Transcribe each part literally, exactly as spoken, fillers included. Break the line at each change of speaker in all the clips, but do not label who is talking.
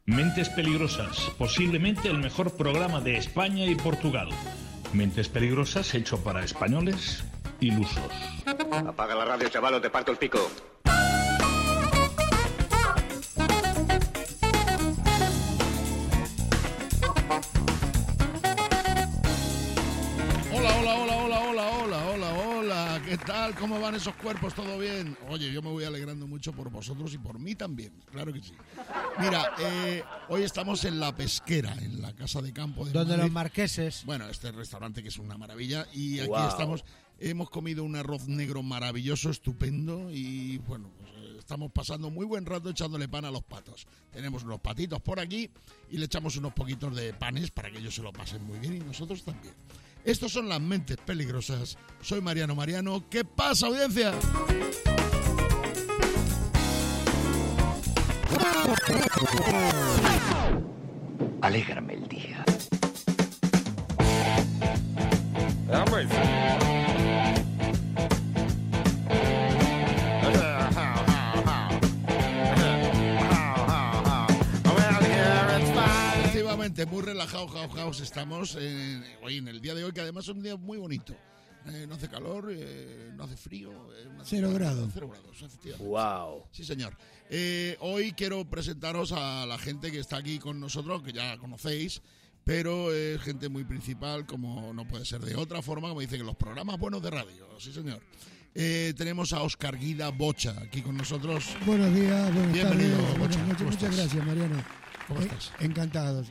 Mentes Peligrosas, posiblemente el mejor programa de España y Portugal. Mentes Peligrosas hecho para españoles ilusos.
Apaga la radio, chaval, o te parto el pico.
Hola, hola, hola, hola, hola, hola, hola, hola. ¿Qué tal? ¿Cómo van esos cuerpos? ¿Todo bien? Oye, yo me voy alegrando mucho por vosotros y por mí también, claro que sí. Mira, eh, hoy estamos en La Pesquera, en la Casa de Campo de
Donde
Madrid.
los marqueses.
Bueno, este restaurante que es una maravilla y aquí
Wow.
estamos. Hemos comido un arroz negro maravilloso, estupendo y bueno, pues, eh, estamos pasando muy buen rato echándole pan a los patos. Tenemos unos patitos por aquí y le echamos unos poquitos de panes para que ellos se lo pasen muy bien y nosotros también. Estos son las Mentes Peligrosas. Soy Mariano Mariano. ¿Qué pasa, audiencia?
Alégrame el día.
Efectivamente, muy relajados, jaos, jaos, estamos en, hoy en el día de hoy, que además es un día muy bonito. Eh, no hace calor, eh, no hace frío. Eh, una
Cero grados.
Cero grados, efectivamente.
Wow.
Sí, señor. Eh, hoy quiero presentaros a la gente que está aquí con nosotros, que ya conocéis, pero es gente muy principal, como no puede ser de otra forma, como dicen los programas buenos de radio. Sí, señor. Eh, tenemos a Óscar Guida Bocha aquí con nosotros.
Buenos días, buenas
Bienvenido,
tardes,
Bocha.
buenas noches.
¿Cómo
Muchas
estás?
gracias, Mariano.
¿Cómo
Eh,
estás?
Encantados.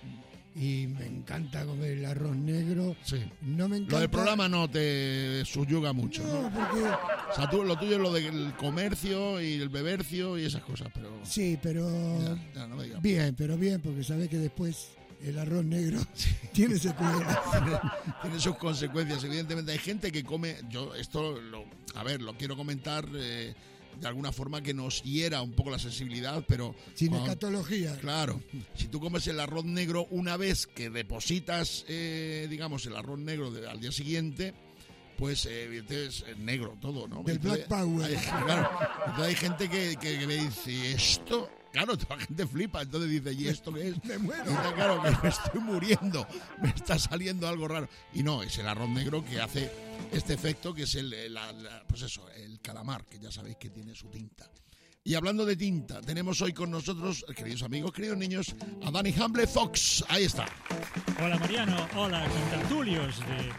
Y me encanta comer el arroz negro.
Sí.
No me encanta...
Lo del programa no te subyuga mucho, ¿no?
No, porque...
O sea, tú, lo tuyo es lo del comercio y el bebercio y esas cosas, pero...
Sí, pero...
Ya, ya, no me digas.
Bien, pero bien, porque sabes que después el arroz negro tiene secuelas.
Tiene, tiene sus consecuencias. Evidentemente hay gente que come... Yo esto, lo, a ver, lo quiero comentar eh, de alguna forma que nos hiera un poco la sensibilidad, pero...
Sin
cuando-
escatología.
Claro, si tú comes el arroz negro una vez que depositas, eh, digamos, el arroz negro de- al día siguiente, pues eh, evidentemente es eh, negro todo, ¿no?
Del Black Power.
Hay, claro, entonces hay gente que, que, que me dice, ¿esto? Claro, toda la gente flipa, entonces dice, ¿y esto qué es?
Me muero.
Y está claro que me estoy muriendo, me está saliendo algo raro. Y no, es el arroz negro que hace este efecto, que es el, el- la- la- pues eso, el calamar, que ya sabéis que tiene su tinta. Y hablando de tinta, tenemos hoy con nosotros, queridos amigos, queridos niños, a Danny Hamble Fox. Ahí está.
Hola Mariano, hola contertulios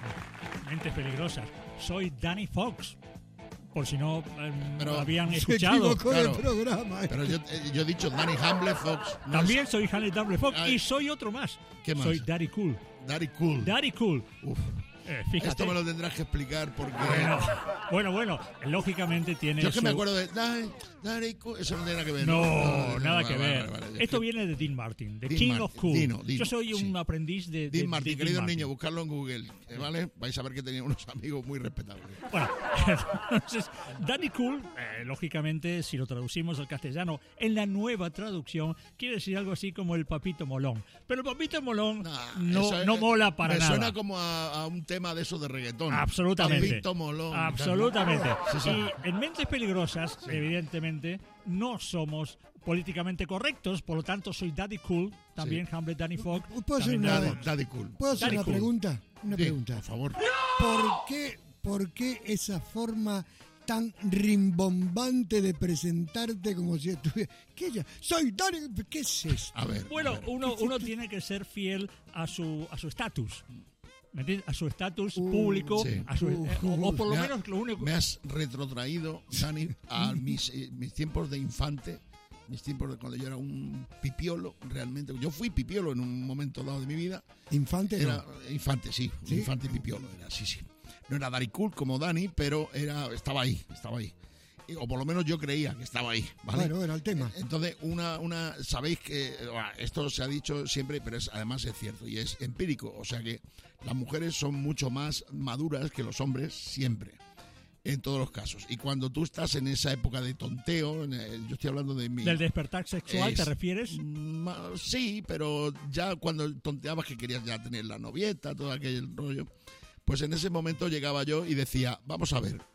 de Mentes Peligrosas. Soy Danny Fox, por si no eh,
Pero
habían
Se
escuchado.
equivocó
claro.
el programa.
Pero yo, eh, yo he dicho Danny Hamble Fox. no
También
es
soy Hanley W. Fox
Ay.
y soy otro más.
¿Qué más?
Soy Daddy Cool.
Daddy Cool.
Daddy Cool.
Uf,
Eh, fíjate.
esto me lo tendrás que explicar porque...
Bueno, bueno, bueno, lógicamente tiene
Yo es que
su-
me acuerdo de Daddy, Daddy Cool. Eso no tiene nada que ver.
No,
no,
nada
vale,
que
vale,
ver.
vale, vale.
Esto viene de Dean Martin, de
Dean
King
Martin.
of Cool.
Dino, Dino,
Yo soy un
sí.
aprendiz de, de
Dean Martin,
de
queridos
Martin.
niños, buscarlo en Google, eh, ¿vale? Vais a ver que tenía unos amigos muy respetables.
Bueno, entonces, Daddy Cool, eh, lógicamente, si lo traducimos al castellano, en la nueva traducción, quiere decir algo así como el papito molón. Pero el papito molón
Nah,
no,
eso es-
no mola para
me
nada.
suena como a, a un tema de eso de reggaetón.
Absolutamente.
Papito molón.
Absolutamente.
Sí, sí.
Y en Mentes Peligrosas, evidentemente, no somos políticamente correctos, por lo tanto soy Daddy Cool, también Hamlet Danny Fogg.
¿Puedo hacer
también
una-
Daddy-
Daddy, Daddy Cool.
¿Puedo hacer
Daddy
una
Cool.
pregunta? Una
Sí,
pregunta.
por favor.
¿Por qué, ¿Por qué esa forma tan rimbombante de presentarte como si estuviera... ¿Qué ya? Soy Dani... ¿Qué es esto?
A ver.
Bueno,
a ver.
uno, uno tiene que ser fiel a su a su estatus. ¿Me entiendes? A su estatus
Uh,
público,
sí.
a su,
Uh,
eh, o, o por lo
Me ha-
menos lo único...
Me has retrotraído, Dani, a mis, eh, mis tiempos de infante, mis tiempos de cuando yo era un pipiolo, realmente. Yo fui pipiolo en un momento dado de mi vida.
Infante
Era
no.
infante, sí, un
¿Sí?
infante pipiolo era, sí, sí. No era Daddy Cool como Dani, pero era, estaba ahí, estaba ahí. Y- O por lo menos yo creía que estaba ahí, ¿vale?
Bueno, era el tema.
Entonces, una, una, sabéis que eh, bueno, esto se ha dicho siempre, pero es, además es cierto y es empírico. O sea que las mujeres son mucho más maduras que los hombres siempre, en todos los casos. Y cuando tú estás en esa época de tonteo, en el- yo estoy hablando de mi...
¿Del despertar sexual
Es-
te refieres?
Ma- Sí, pero ya cuando tonteabas que querías ya tener la novieta, todo aquel rollo, pues en ese momento llegaba yo y decía, vamos a ver,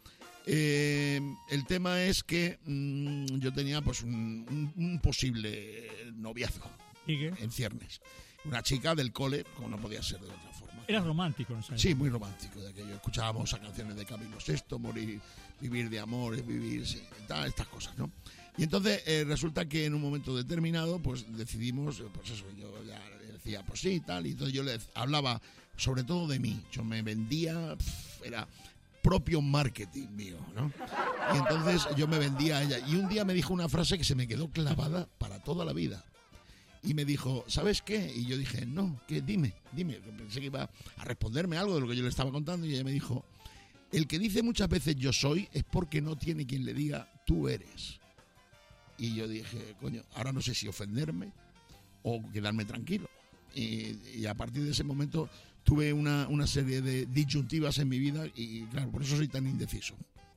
eh, el tema es que mm, yo tenía pues un, un- un posible noviazgo.
Ya. Sigue.
en ciernes. Una chica del cole, como no podía ser de otra forma.
Era romántico, ¿no?
Sí, muy romántico, de aquello. Escuchábamos a canciones de Camilo sexto, morir, vivir de amor, vivir, sí, tal, estas cosas, ¿no? Y entonces eh, resulta que en un momento determinado, pues decidimos, pues eso, yo ya le decía, pues sí, tal, y entonces yo le hablaba sobre todo de mí. Yo me vendía, pff, era propio marketing mío, ¿no? Y entonces yo me vendía a ella. Y un día me dijo una frase que se me quedó clavada para toda la vida. Y me dijo, ¿sabes qué? Y yo dije, no, ¿qué? Dime, dime. Pensé que iba a responderme algo de lo que yo le estaba contando y ella me dijo, el que dice muchas veces yo soy es porque no tiene quien le diga tú eres. Y yo dije, coño, ahora no sé si ofenderme o quedarme tranquilo. Y, y a partir de ese momento tuve una, una serie de disyuntivas en mi vida y claro, por eso soy tan indeciso.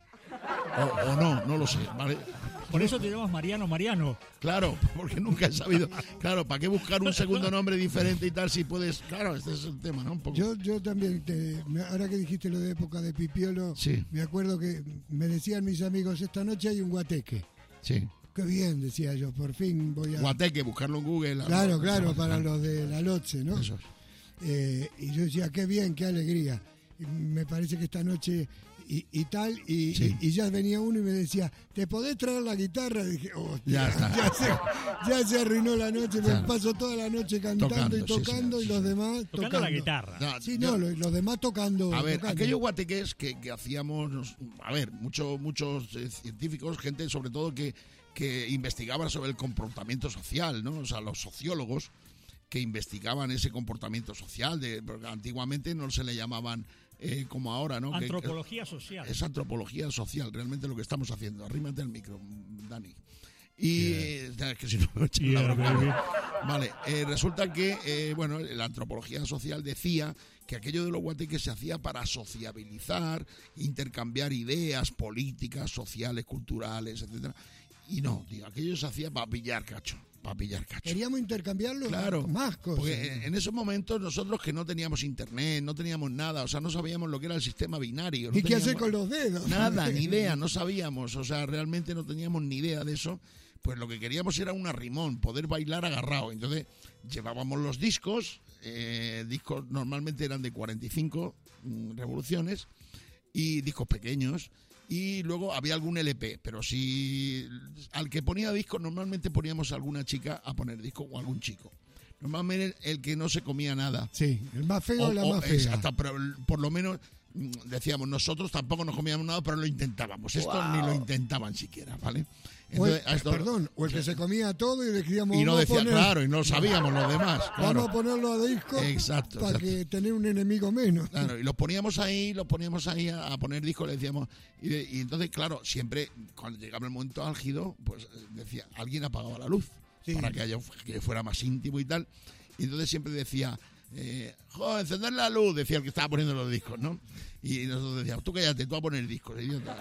O, o no, no lo sé, ¿vale?
Por eso te llamas Mariano Mariano.
Claro, porque nunca he sabido. Claro, ¿para qué buscar un segundo nombre diferente y tal si puedes? Claro, este es el tema, ¿no? Un poco.
Yo, yo también, te, ahora que dijiste lo de época de Pipiolo,
sí.
Me acuerdo que me decían mis amigos, esta noche hay un guateque.
Sí.
Qué bien, decía yo, por fin voy a...
Guateque, buscarlo en Google.
Claro, claro, para los de la Lotse, ¿no?
Eso.
Eh, y yo decía, qué bien, qué alegría. Y me parece que esta noche... Y, y tal, y,
sí.
y, y ya venía uno y me decía, ¿te podés traer la guitarra? Y dije, oh,
ya, está.
ya, se, ya se arruinó la noche, claro. Me paso toda la noche cantando tocando, y tocando sí, sí, y los sí. demás
tocando.
Tocando
la guitarra.
No,
sí,
yo,
no, los, los demás tocando.
A ver,
tocando.
aquellos guateques que, que hacíamos, a ver, muchos muchos eh, científicos, gente sobre todo que, que investigaban sobre el comportamiento social, ¿no? O sea, los sociólogos que investigaban ese comportamiento social, de, porque antiguamente no se le llamaban... Eh, como ahora, ¿no?
Antropología
que,
social.
Es antropología social, realmente lo que estamos haciendo. Arrímate el micro, Dani. Y yeah. es que si no me echo yeah, la broma. Vale, eh, resulta que, eh, bueno, la antropología social decía que aquello de los guateques se hacía para sociabilizar, intercambiar ideas políticas, sociales, culturales, etcétera. Y no, tío, aquello se hacía para pillar cacho. Para pillar cacho.
Queríamos intercambiarlo
claro,
más cosas.
Porque en esos momentos nosotros que no teníamos internet, no teníamos nada, o sea, no sabíamos lo que era el sistema binario. No
¿Y qué hacer con los dedos?
Nada, ni idea, no sabíamos, o sea, realmente no teníamos ni idea de eso. Pues lo que queríamos era un arrimón, poder bailar agarrado. Entonces llevábamos los discos, eh, discos normalmente eran de cuarenta y cinco mm, revoluciones y discos pequeños. Y luego había algún L P, pero si al que ponía disco normalmente poníamos a alguna chica a poner disco o algún chico. Normalmente el que no se comía nada.
Sí, el más feo o la más fea.
Exacto, pero por lo menos decíamos, nosotros tampoco nos comíamos nada, pero lo intentábamos. Estos wow. ni lo intentaban siquiera, ¿vale?
Entonces, o el, esto, perdón, o el que se comía todo y decíamos...
Y no decía, poner, claro, y no lo sabíamos los demás. Claro.
Vamos a ponerlo a disco
exacto,
para
exacto.
que tener un enemigo menos.
Claro, y los poníamos ahí, los poníamos ahí a, a poner discos, le decíamos... Y, de, y entonces, claro, siempre, cuando llegaba el momento álgido, pues decía, alguien apagaba la luz, sí. para que, haya, que fuera más íntimo y tal. Y entonces siempre decía... Eh, joder, encender la luz, decía el que estaba poniendo los discos, ¿no? Y nosotros decíamos, tú cállate, tú vas a poner discos, idiota.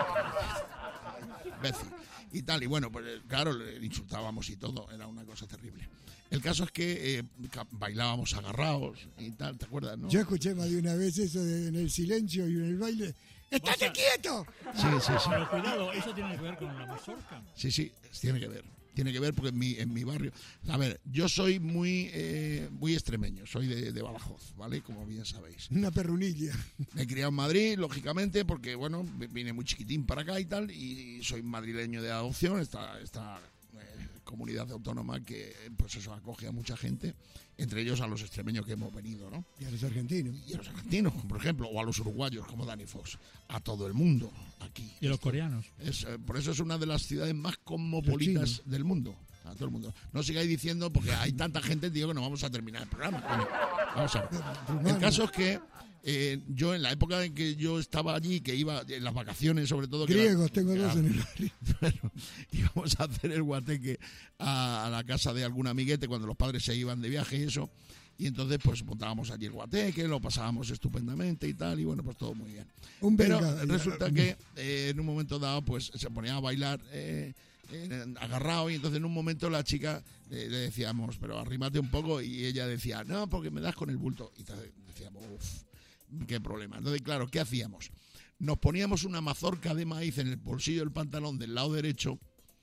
Imbécil. Y tal, y bueno, pues claro, le insultábamos y todo, era una cosa terrible. El caso es que eh, bailábamos agarrados y tal, ¿te acuerdas, no?
Yo escuché más de una vez eso de, en el silencio y en el baile. ¡Estate quieto!
Sí, sí, sí.
Pero cuidado, ¿eso tiene que ver con la mazorca?
Sí, sí, tiene que ver. Tiene que ver porque en mi, en mi barrio... A ver, yo soy muy eh, muy extremeño, soy de, de Badajoz, ¿vale? Como bien sabéis.
Una perrunilla.
Me he criado en Madrid, lógicamente, porque, bueno, vine muy chiquitín para acá y tal, y soy madrileño de adopción, esta, esta eh, comunidad autónoma que, pues eso, acoge a mucha gente, entre ellos a los extremeños que hemos venido, ¿no?
Y a los argentinos.
Y a los argentinos, por ejemplo, o a los uruguayos, como Danny Fox. A todo el mundo, aquí.
Y a los coreanos.
Es, eh, por eso es una de las ciudades más cosmopolitas del mundo. A todo el mundo. No sigáis diciendo, porque hay tanta gente, digo, que no vamos a terminar el programa. Bueno, vamos a ver. El caso es que eh, yo, en la época en que yo estaba allí, que iba en las vacaciones, sobre todo...
Griegos,
que
tengo que dos en el barrio.
Bueno, íbamos a hacer el guateque a, a la casa de algún amiguete cuando los padres se iban de viaje y eso. Y entonces, pues, montábamos allí el guateque, lo pasábamos estupendamente y tal, y bueno, pues todo muy bien.
Un
Pero
verga,
resulta que eh, en un momento dado, pues, se ponía a bailar eh, eh, agarrado, y entonces en un momento la chica eh, le decíamos, pero arrímate un poco, y ella decía, no, porque me das con el bulto. Y entonces decíamos, uff, qué problema. Entonces, claro, ¿qué hacíamos? Nos poníamos una mazorca de maíz en el bolsillo del pantalón del lado derecho,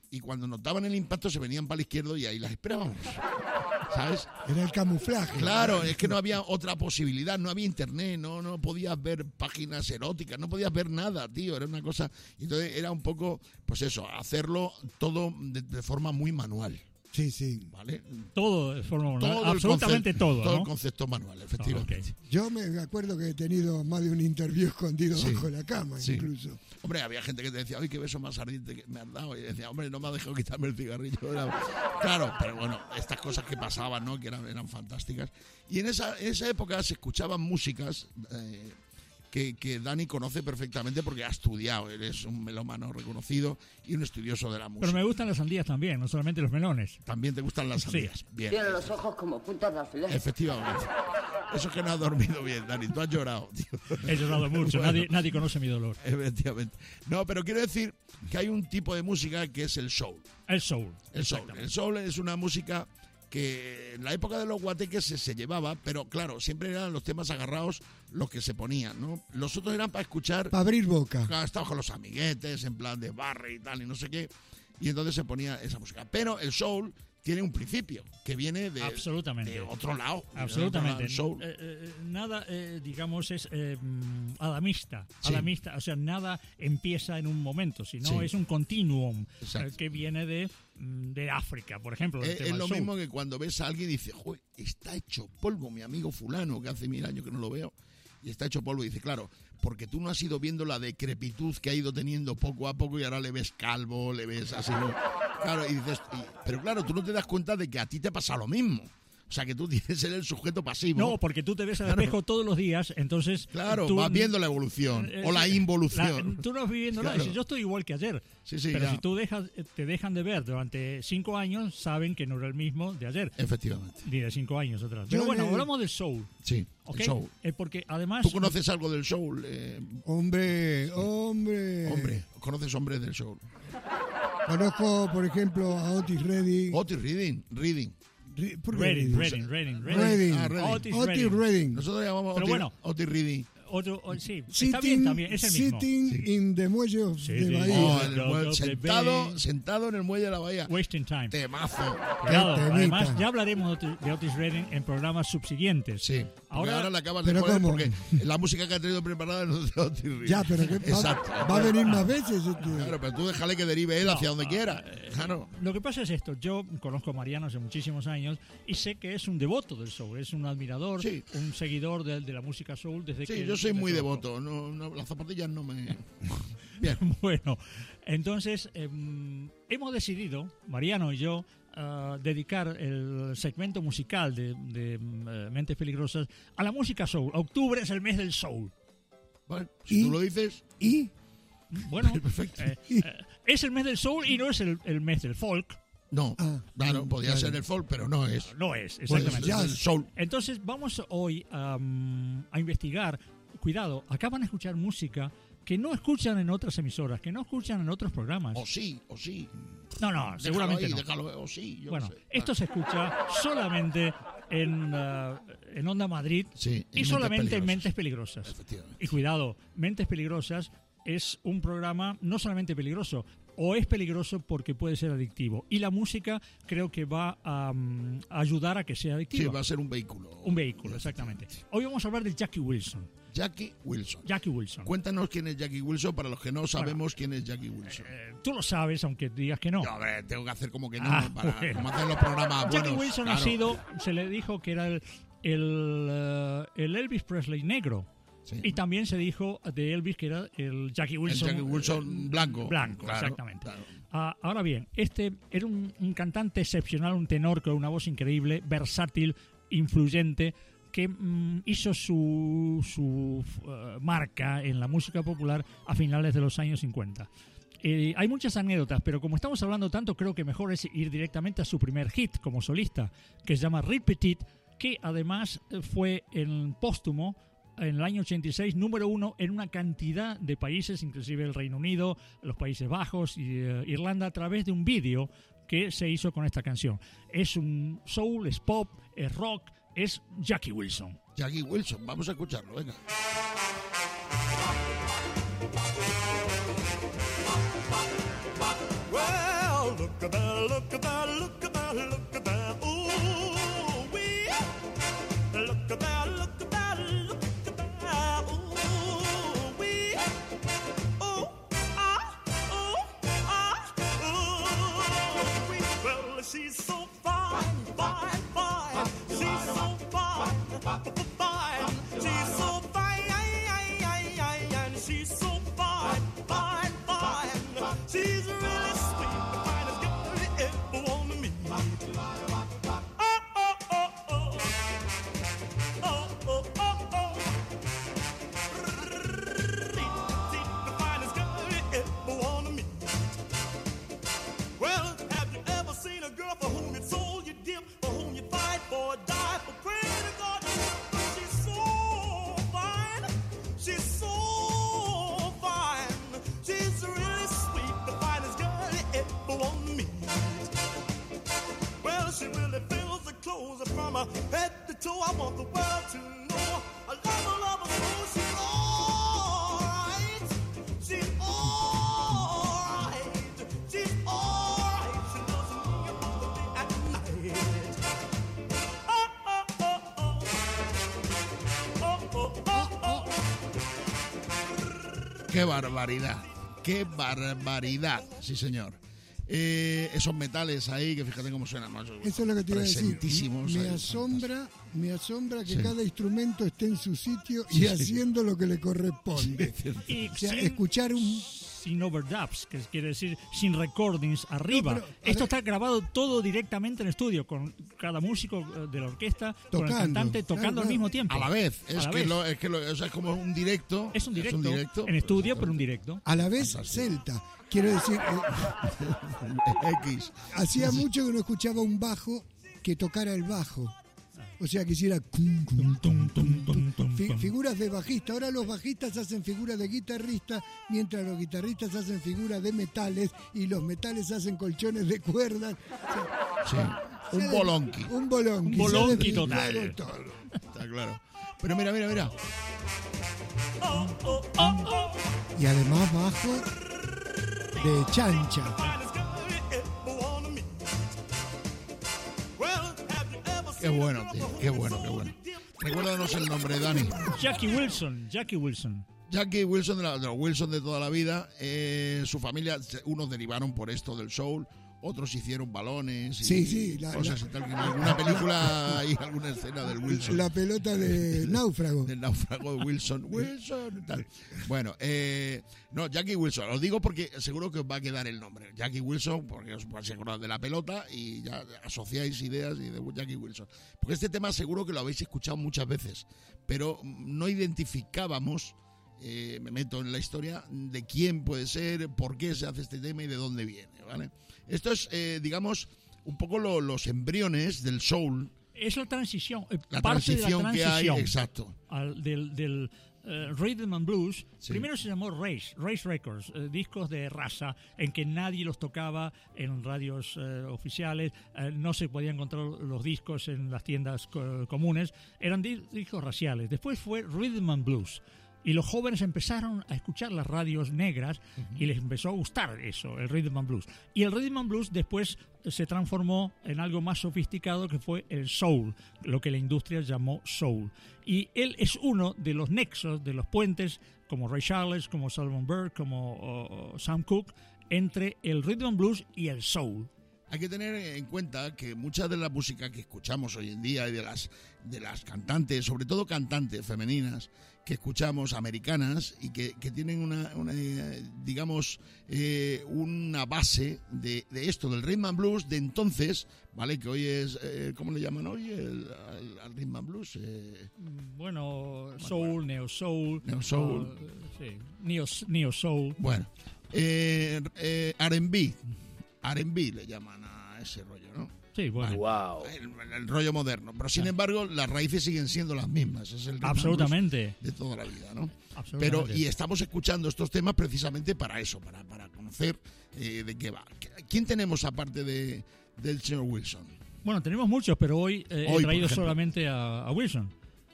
y cuando notaban el impacto se venían para el izquierdo y ahí las esperábamos. ¿Sabes?
Era el camuflaje.
Claro, es que no había otra posibilidad, no había internet, no, no podías ver páginas eróticas, no podías ver nada, tío, era una cosa... Entonces era un poco, pues eso, hacerlo todo de, de forma muy manual.
Sí, sí.
¿Vale?
Todo de forma manual,
Todo el
absolutamente
conce-
todo,
Todo
¿no?
el concepto manual, efectivamente.
Ah, ok.
Yo me acuerdo que he tenido más de un interview escondido
Sí.
bajo la cama,
Sí.
incluso.
Hombre, había gente que te decía, ¡ay, qué beso más ardiente que me has dado! Y decía, hombre, no me ha dejado quitarme el cigarrillo. Era- Claro, pero bueno, estas cosas que pasaban, ¿no? Que eran, eran fantásticas. Y en esa, en esa época se escuchaban músicas eh, que, que Dani conoce perfectamente porque ha estudiado. Él es un melómano reconocido y un estudioso de la música.
Pero me gustan las sandías también, no solamente los melones.
También te gustan las
Sí.
sandías. Bien.
Tiene los ojos como puntas de alfiler.
Efectivamente. Eso es que no has dormido bien, Dani. Tú has llorado, tío.
He llorado mucho,
Bueno.
nadie, nadie conoce mi dolor.
Efectivamente. No, pero quiero decir que hay un tipo de música que es el soul.
El soul.
El soul.
exactamente.
El soul es una música que en la época de los guateques se, se llevaba, pero claro, siempre eran los temas agarrados los que se ponían, ¿no? Los otros eran para escuchar,
Para abrir boca.
claro, estabas con los amiguetes, en plan de barre y tal, y no sé qué, y entonces se ponía esa música. Pero el soul tiene un principio, que viene de,
Absolutamente.
de otro lado. de
Absolutamente.
otro lado, el soul.
Eh, eh, nada, eh, digamos, es eh, mm, adamista.
Sí.
Adamista. O sea, nada empieza en un momento, sino
Sí.
es un continuum
Exacto.
eh, que viene de, mm, de África, por ejemplo. el
Es,
tema
es
del
lo
soul.
mismo que cuando ves a alguien y dices, joder, está hecho polvo mi amigo fulano, que hace mil años que no lo veo, y está hecho polvo. Y dice, claro, porque tú no has ido viendo la decrepitud que ha ido teniendo poco a poco y ahora le ves calvo, le ves así, ¿no? Claro, y dices, y- pero claro, tú no te das cuenta de que a ti te pasa lo mismo. O sea, que tú tienes que ser el sujeto pasivo.
No, porque tú te ves al
Claro.
espejo todos los días, entonces...
Claro,
tú,
vas viendo la evolución
eh,
o la
eh,
involución.
la- tú no vas viviendo nada.
Claro.
Dices, yo estoy igual que ayer.
Sí, sí,
pero
ya.
si tú dejas, te dejan de ver durante cinco años, saben que no era el mismo de ayer.
Efectivamente.
Ni de cinco años atrás. Pero
Yo
bueno,
le-
hablamos del soul.
Sí,
¿Ok?
el soul.
Eh, porque además...
¿Tú conoces algo del soul? Eh,
Hombre, hombre.
hombre, ¿conoces hombres del soul?
Conozco, por ejemplo, a Otis Redding.
Otis Reading, Reading.
Ri- ¿por qué
Reading,
Redding?
Reading, Reading,
Redding.
Ah, Redding.
Otis
Otis
Redding.
Redding.
Nosotros le llamamos
Pero
Otis,
bueno.
Otis Reading.
Otro, o- sí, está
Sitting,
bien también, es el mismo.
sitting in the muelle of
Sí,
de
sí.
Bahía.
Oh,
Sí.
en el
Dog
muelle-
of the
sentado,
Bay.
sentado en el muelle de la bahía.
Wasting time.
Temazo.
Cuidado,
temita.
además ya hablaremos de Otis- de Otis Redding en programas subsiguientes.
Sí. Ahora,
Ahora-
ahora le acabas de
Pero
joder
¿cómo?
porque la música que ha tenido preparada no es de Otis Reading.
Ya, pero que va,
Exacto.
va a venir más veces. Este.
Claro, pero tú déjale que derive él hacia donde
ah,
quiera. Claro.
Lo que pasa es esto, yo conozco a Mariano hace muchísimos años y sé que es un devoto del soul, es un admirador,
Sí.
un seguidor de, de la música soul desde que...
Sí, yo soy
le
muy
conozco.
devoto. No, no, las zapatillas no me... Bien.
Bueno, entonces em, hemos decidido, Mariano y yo, ah, dedicar el segmento musical de, de em, eh, Mentes Peligrosas a la música soul. Octubre es el mes del soul.
Vale, si
¿Y?
tú lo dices...
Y
Bueno,
Perfecto.
eh, eh, es el mes del soul y no es el, el mes del folk.
No,
Ah,
claro,
mm,
podía
claro.
ser el folk, pero no es.
No es,
Pues
exactamente.
es el soul.
Entonces vamos hoy am, a investigar, cuidado, acá van a escuchar música que no escuchan en otras emisoras, que no escuchan en otros programas.
O sí, o sí.
No, no,
Déjalo
seguramente
ahí,
no.
déjalo, o sí, yo
Bueno,
no sé.
esto se escucha solamente en, ah, en Onda Madrid
Sí, en
y
Mentes
solamente en
Peligrosas.
Mentes Peligrosas.
Efectivamente.
Y cuidado, Mentes Peligrosas es un programa no solamente peligroso, o es peligroso porque puede ser adictivo. Y la música creo que va a, mm, a ayudar a que sea
Sí,
adictiva.
va a ser un vehículo.
Un vehículo, exactamente. Hoy vamos a hablar de Jackie Wilson.
Jackie Wilson.
Jackie Wilson.
Cuéntanos quién es Jackie Wilson para los que no sabemos quién es Jackie Wilson.
Eh, tú lo sabes, aunque digas que no.
Yo, a ver, tengo que hacer como que no,
Ah,
para
bueno.
como hacen los programas
Jackie
buenos.
Wilson
claro.
ha sido, se le dijo que era el, el, eh, el Elvis Presley negro.
Sí.
Y también se dijo de Elvis que era el Jackie
El
Wilson.
Jackie Wilson
eh,
blanco.
Blanco,
Claro,
exactamente.
claro.
Ah, ahora bien, este era un, un cantante excepcional, un tenor con una voz increíble, versátil, influyente, que mm, hizo su, su eh, marca en la música popular a finales de los años cincuenta. Eh, hay muchas anécdotas, pero como estamos hablando tanto, creo que mejor es ir directamente a su primer hit como solista, que se llama Repeat, que además eh, fue en póstumo en el año ochenta y seis número uno en una cantidad de países, inclusive el Reino Unido, los Países Bajos y eh, Irlanda, a través de un vídeo que se hizo con esta canción. Es un soul, es pop, es rock, es Jackie Wilson.
Jackie Wilson, vamos a escucharlo, venga.
Well, the clothes from her head to toe. I want the world to know I love her, love her so. She's alright, she's alright, she's alright. She loves me all the day and night. Oh, oh, oh, oh, oh, oh, oh, oh.
¡Qué barbaridad! ¡Qué barbaridad! Sí, señor. Eh, esos metales ahí, que fíjate cómo suenan más.
Eso es lo que te iba a decir.
Presentísimos
Me
ahí,
asombra, me asombra que
Sí.
cada instrumento esté en su sitio y
Sí, sí.
haciendo lo que le corresponde.
Y
O sea,
sin,
escuchar un...
sin overdubs, que quiere decir sin recordings arriba.
No, pero, a
Esto
ver-
está grabado todo directamente en estudio, con cada músico eh, de la orquesta, con el
Tocando,
cantante
claro,
tocando al
claro.
mismo tiempo.
A la vez. Es,
A la
que,
vez.
Lo, es que lo, o sea, es como un directo.
Es un directo,
Es un directo.
en estudio, pero un directo.
A la vez celta. Quiero decir, eh,
X.
hacía mucho que no escuchaba un bajo que tocara el bajo. O sea, que hiciera... cum, cum, tum, tum, tum, tum. Fi- figuras de bajista. Ahora los bajistas hacen figuras de guitarrista, mientras los guitarristas hacen figuras de metales y los metales hacen colchones de cuerdas. O sea,
Sí. Un bolonqui.
Un bolonqui.
Un
se ha
bolonqui
desvirtuado
total.
todo.
Está claro. Pero mira, mira, mira.
Y además bajo de chancha.
Qué bueno, tío. Qué bueno, qué bueno. Recuérdanos el nombre, Dani.
Jackie Wilson, Jackie Wilson.
Jackie Wilson, de, la, de los Wilson de toda la vida. Eh, su familia, unos derivaron por esto del soul, otros hicieron balones y
Sí, sí, la-
cosas
la-
y tal. Que en alguna película hay alguna escena del Wilson.
La pelota de náufrago.
Del náufrago de Wilson. Wilson, tal. Bueno, eh, no, Jackie Wilson. Os digo porque seguro que os va a quedar el nombre. Jackie Wilson, porque os vais a acordar de la pelota y ya asociáis ideas y de Jackie Wilson. Porque este tema seguro que lo habéis escuchado muchas veces, pero no identificábamos, eh, me meto en la historia, de quién puede ser, por qué se hace este tema y de dónde viene, ¿vale? Esto es, eh, digamos, un poco lo- los embriones del soul,
Es la transición, eh,
la
parte
transición,
de la
que hay,
transición
exacto.
al- del, del eh, Rhythm and Blues.
Sí.
Primero se llamó Race, Race Records, eh, discos de raza en que nadie los tocaba en radios eh, oficiales, eh, no se podían encontrar los discos en las tiendas co- comunes, eran di- discos raciales. Después fue Rhythm and Blues. Y los jóvenes empezaron a escuchar las radios negras y les empezó a gustar eso, el Rhythm and Blues. Y el Rhythm and Blues después se transformó en algo más sofisticado que fue el soul, lo que la industria llamó soul. Y él es uno de los nexos, de los puentes, como Ray Charles, como Solomon Burke, como oh, oh, Sam Cooke, entre el Rhythm and Blues y el soul.
Hay que tener en cuenta que mucha de la música que escuchamos hoy en día y de las de las cantantes, sobre todo cantantes femeninas que escuchamos, americanas, y que, que tienen una, una, eh, digamos, eh, una base de, de esto, del rhythm and blues de entonces, ¿vale? Que hoy es, eh, ¿cómo le llaman hoy? El, al, al rhythm and blues. Eh,
Bueno, soul, neo soul,
Neo soul.
uh, sí, neo, neo soul.
bueno, eh, eh, R and B, R and B le llaman a ese rollo, ¿no?
Sí, bueno.
Wow.
El, el rollo moderno. Pero sin embargo, las raíces siguen siendo las mismas. Es el rhythm and blues
Absolutamente.
de toda la vida, ¿no?
Absolutamente.
Pero, y estamos escuchando estos temas precisamente para eso, para, para conocer eh, de qué va. ¿Quién tenemos aparte de, del señor Wilson?
Bueno, tenemos muchos, pero hoy, eh,
Hoy,
he
por
traído
ejemplo.
solamente a, a Wilson.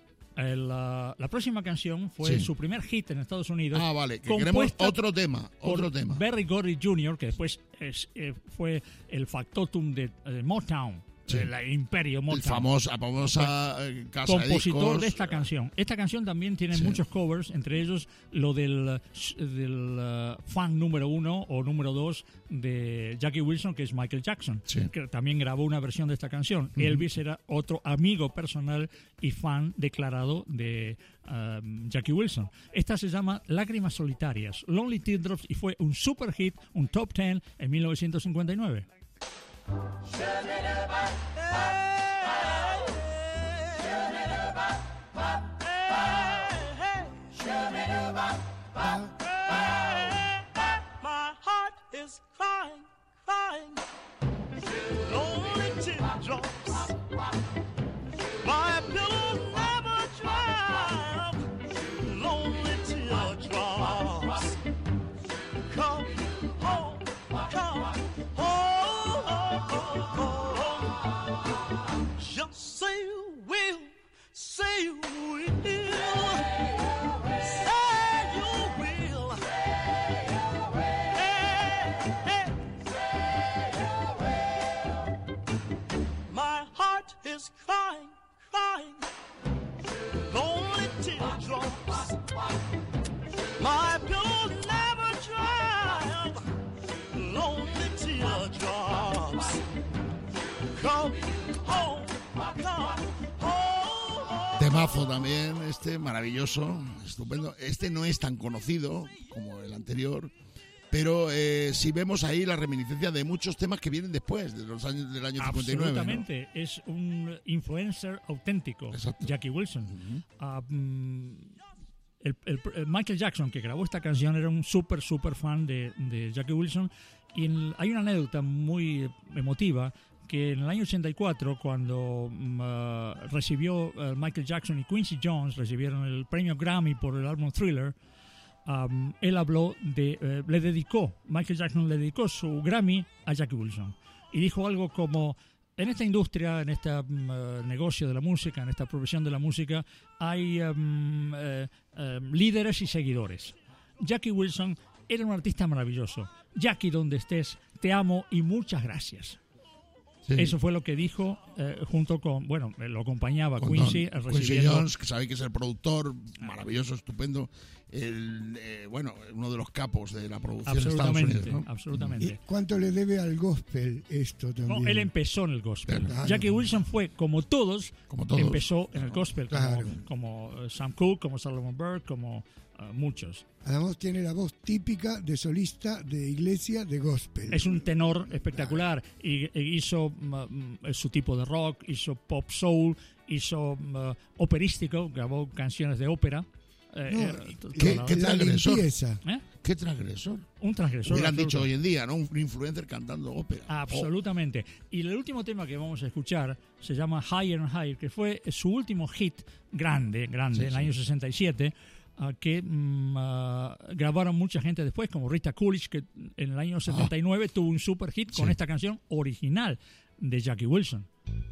El, la, la próxima canción fue
Sí.
su primer hit en Estados Unidos.
Ah, vale, que
compuesta
queremos otro tema,
por
otro tema.
Berry Gordy junior, que después es, eh, fue el factotum de, de Motown,
Sí.
del imperio Motown.
El famosa, famosa eh, casa de
Compositor
discos.
de esta canción. Esta canción también tiene
Sí.
muchos covers, entre ellos lo del, del uh, fan número uno o número dos de Jackie Wilson, que es Michael Jackson,
Sí.
que también grabó una versión de esta canción.
Ujú.
Elvis era otro amigo personal y fan declarado de um, Jackie Wilson. Esta se llama Lágrimas Solitarias, Lonely Teardrops, y fue un super hit, un top ten en mil novecientos cincuenta y nueve.
My heart is crying, crying. Lonely teardrops. My pillow never dry. Lonely teardrops. Come home, come home, home. is crying, crying, lonely teardrops. My pillow never dry, lonely teardrops. Come home, come home.
Temazo también, este maravilloso, estupendo. Este no es tan conocido como el anterior, pero eh, sí vemos ahí la reminiscencia de muchos temas que vienen después, de los años del año cincuenta y nueve.
Absolutamente, ¿no? Es un influencer auténtico,
Exacto.
Jackie Wilson.
Uh-huh.
Um, el, el, el Michael Jackson, que grabó esta canción, era un súper, súper fan de, de Jackie Wilson. Y en, hay una anécdota muy emotiva, que en el año ochenta y cuatro, cuando um, uh, recibió uh, Michael Jackson y Quincy Jones, recibieron el premio Grammy por el álbum Thriller, Um, él habló de, eh, le dedicó, Michael Jackson le dedicó su Grammy a Jackie Wilson y dijo algo como: en esta industria, en este um, uh, negocio de la música, en esta profesión de la música, hay um, eh, eh, líderes y seguidores. Jackie Wilson era un artista maravilloso. Jackie, donde estés, te amo y muchas gracias. Sí. Eso fue lo que dijo eh, junto con, bueno, lo acompañaba con Quincy,
Don,
recibiendo...
Quincy Jones, que sabéis que es el productor, maravilloso, estupendo, el, eh, bueno, uno de los capos de la producción de Estados Unidos, ¿no?
Absolutamente.
¿Y cuánto le debe al gospel esto también?
No, él empezó en el gospel.
Claro.
Jackie Wilson fue, como todos,
como todos.
empezó en el gospel,
claro.
como, como Sam Cooke, como Solomon Burke, como uh, muchos.
Además tiene la voz típica de solista de iglesia de gospel.
Es un tenor espectacular. Y, y hizo uh, su tipo de rock, hizo pop soul, hizo uh, operístico, grabó canciones de ópera. Eh,
no,
eh,
¿Qué,
la,
qué transgresor?
¿Eh?
¿Qué transgresor?
Un transgresor.
Hubieran
absoluto.
dicho hoy en día, ¿no? Un influencer cantando ópera.
Absolutamente. Oh. Y el último tema que vamos a escuchar se llama Higher and Higher, que fue su último hit grande, grande, sí, en el sí. año sesenta y siete, uh, que um, uh, grabaron mucha gente después, como Rita Coolidge, que en el año setenta y nueve oh. tuvo un super hit con sí. esta canción original de Jackie Wilson.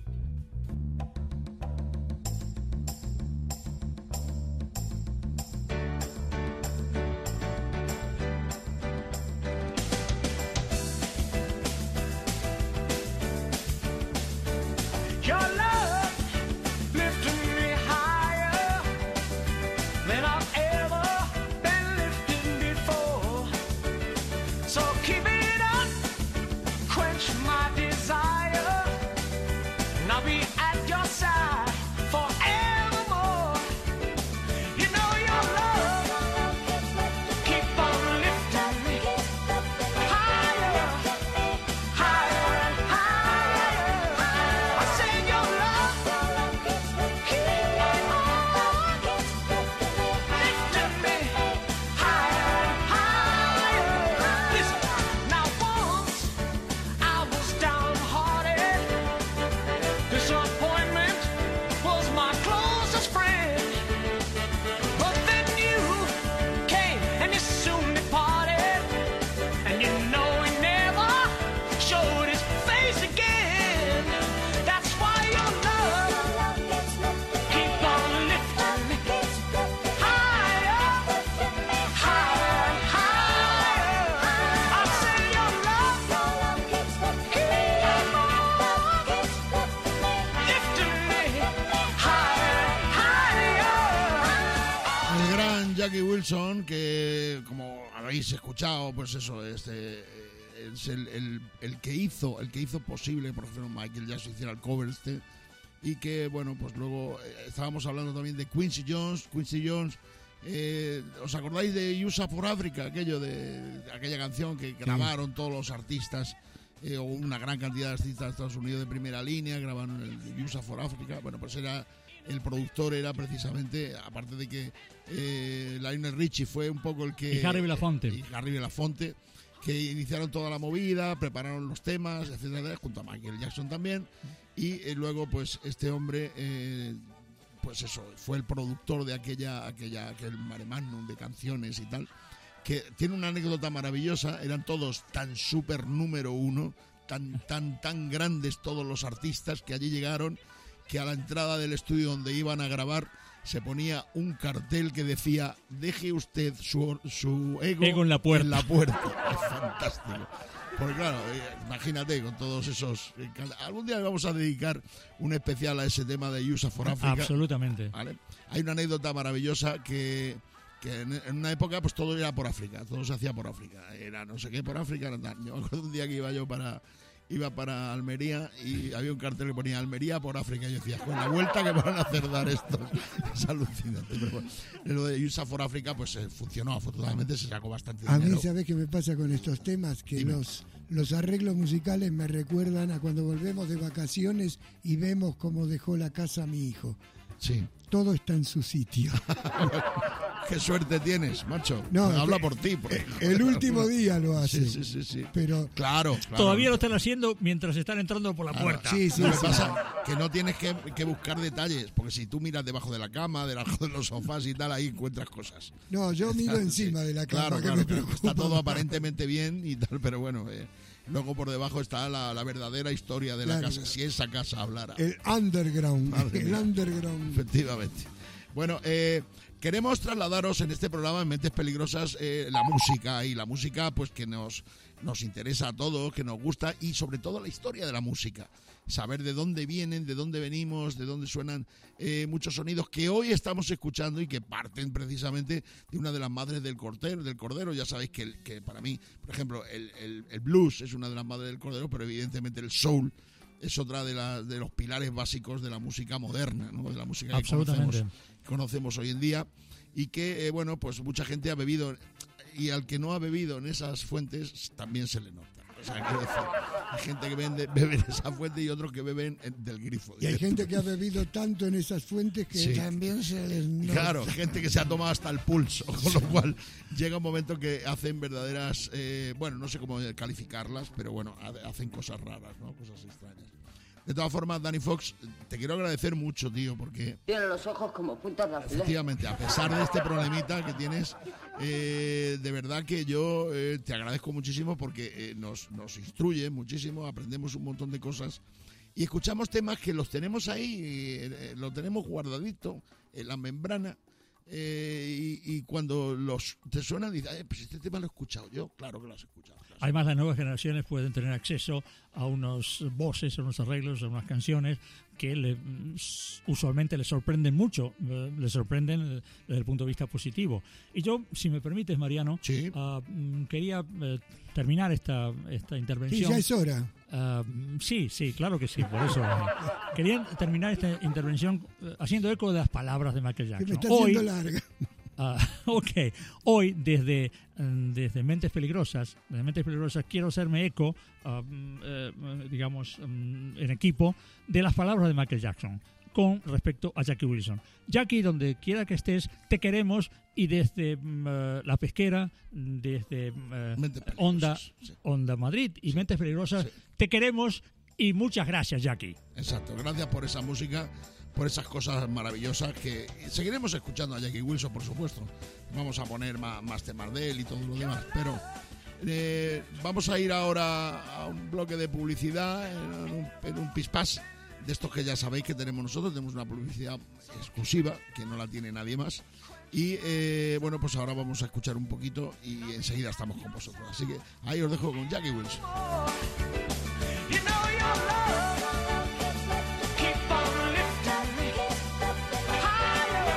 Jackie Wilson, que como habéis escuchado, pues eso, este es el, el, el que hizo el que hizo posible, por ejemplo, Michael Jackson hiciera el cover este, y que bueno, pues luego eh, estábamos hablando también de Quincy Jones, Quincy Jones, eh, ¿os acordáis de U S A for Africa? Aquello de, de aquella canción que grabaron sí. todos los artistas, eh, o una gran cantidad de artistas de Estados Unidos de primera línea, grabaron el U S A for Africa. Bueno, pues era el productor era precisamente, aparte de que eh, Lionel Richie fue un poco el que...
Y Harry Belafonte.
Eh, y Harry Belafonte, que iniciaron toda la movida, prepararon los temas, etcétera, junto a Michael Jackson también. Y eh, luego, pues, este hombre, eh, pues eso, fue el productor de aquella, aquella, aquel mare magnum de canciones y tal, que tiene una anécdota maravillosa. Eran todos tan súper número uno, tan, tan, tan grandes todos los artistas que allí llegaron, que a la entrada del estudio donde iban a grabar se ponía un cartel que decía: deje usted su, su ego,
ego en la puerta.
En la puerta. Es fantástico. Porque claro, eh, imagínate con todos esos... eh, algún día le vamos a dedicar un especial a ese tema de USA for Africa.
Absolutamente.
¿Vale? Hay una anécdota maravillosa que, que en, en una época pues todo era por África, todo se hacía por África. Era no sé qué por África. No, yo me acuerdo un día que iba yo para... Iba para Almería y había un cartel que ponía Almería por África. Y yo decía, con la vuelta que van a hacer dar esto. Es alucinante. Pero bueno, lo de USA for Africa pues eh, funcionó, afortunadamente se sacó bastante
A
dinero.
mí, ¿sabes qué me pasa con estos temas? Que
Dime.
los, los arreglos musicales me recuerdan a cuando volvemos de vacaciones y vemos cómo dejó la casa mi hijo.
Sí.
Todo está en su sitio.
Qué suerte tienes, macho.
No,
habla
que-
por ti. Porque...
El último día lo hace.
Sí, sí, sí, sí.
Pero
Claro, claro.
Todavía lo están haciendo mientras están entrando por la
Claro.
puerta.
sí, sí,
Lo que
sí.
pasa que no tienes que, que buscar detalles, porque si tú miras debajo de la cama, debajo de los sofás y tal, ahí encuentras cosas.
No, yo miro
Sí.
encima de la cama,
Claro,
que
claro,
me
claro.
preocupa.
Está todo aparentemente bien y tal, pero bueno, eh, luego por debajo está la, la verdadera historia de la
Claro.
casa, si esa casa hablara.
El underground,
Madre
el
mía.
underground.
Efectivamente. Bueno, eh, queremos trasladaros en este programa en Mentes Peligrosas eh, la música y la música pues que nos, nos interesa a todos, que nos gusta y sobre todo la historia de la música. Saber de dónde vienen, de dónde venimos, de dónde suenan eh, muchos sonidos que hoy estamos escuchando y que parten precisamente de una de las madres del cordero. Del cordero. Ya sabéis que, el- que para mí, por ejemplo, el, el- el blues es una de las madres del cordero, pero evidentemente el soul es otra de, la- de los pilares básicos de la música moderna, ¿no? De la música que
Absolutamente.
conocemos, conocemos hoy en día y que, eh, bueno, pues mucha gente ha bebido y al que no ha bebido en esas fuentes también se le nota. O sea, quiero decir, hay gente que vende, bebe en esa fuente y otros que beben en- del grifo.
Y hay gente que ha bebido tanto en esas fuentes que
Sí.
también se les nota.
Claro, gente que se ha tomado hasta el pulso, con lo cual llega un momento que hacen verdaderas, eh, bueno, no sé cómo calificarlas, pero bueno, ha- hacen cosas raras, ¿no? Cosas extrañas. De todas formas, Danny Fox, te quiero agradecer mucho, tío, porque
Tiene los ojos como puntas de alfiler.
efectivamente, a pesar de este problemita que tienes, eh, de verdad que yo eh, te agradezco muchísimo porque eh, nos, nos instruye muchísimo, aprendemos un montón de cosas y escuchamos temas que los tenemos ahí, eh, eh, lo tenemos guardadito en la membrana eh, y, y cuando los te suenan dices, eh, pues este tema lo he escuchado yo, claro que lo has escuchado. claro.
Además, las nuevas generaciones pueden tener acceso a unos voces, a unos arreglos, a unas canciones que le, usualmente les sorprenden mucho, eh, les sorprenden eh, desde el punto de vista positivo. Y yo, si me permites, Mariano,
Sí.
ah, mm, quería eh, terminar esta, esta
Sí,
intervención.
ya es hora.
Ah, sí, sí, claro que sí, por eso. eh, quería terminar esta intervención eh, haciendo eco de las palabras de Michael
Que me
Jackson.
está
Hoy,
haciendo larga.
Ah, ok, hoy desde, mm, desde Mentes Peligrosas, desde Mentes Peligrosas quiero hacerme eco, ah, mm, eh, digamos, mm, en equipo, de las palabras de Michael Jackson con respecto a Jackie Wilson. Jackie, donde quiera que estés, te queremos y desde mm, eh, La Pesquera, desde mm, eh,
Mentes Peligrosas,
Onda,
sí.
Onda Madrid y Mentes Peligrosas,
Sí.
te queremos y muchas gracias, Jackie.
Exacto, gracias por esa música, por esas cosas maravillosas que seguiremos escuchando a Jackie Wilson, por supuesto. Vamos a poner más, más temas de él y todo lo demás, pero eh, vamos a ir ahora a un bloque de publicidad en un, en un pispás de estos que ya sabéis que tenemos nosotros. Tenemos una publicidad exclusiva que no la tiene nadie más. Y eh, bueno, pues ahora vamos a escuchar un poquito y enseguida estamos con vosotros. Así que ahí os dejo con Jackie Wilson.
You know your love keep on lifting me higher,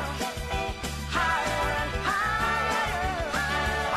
higher and higher.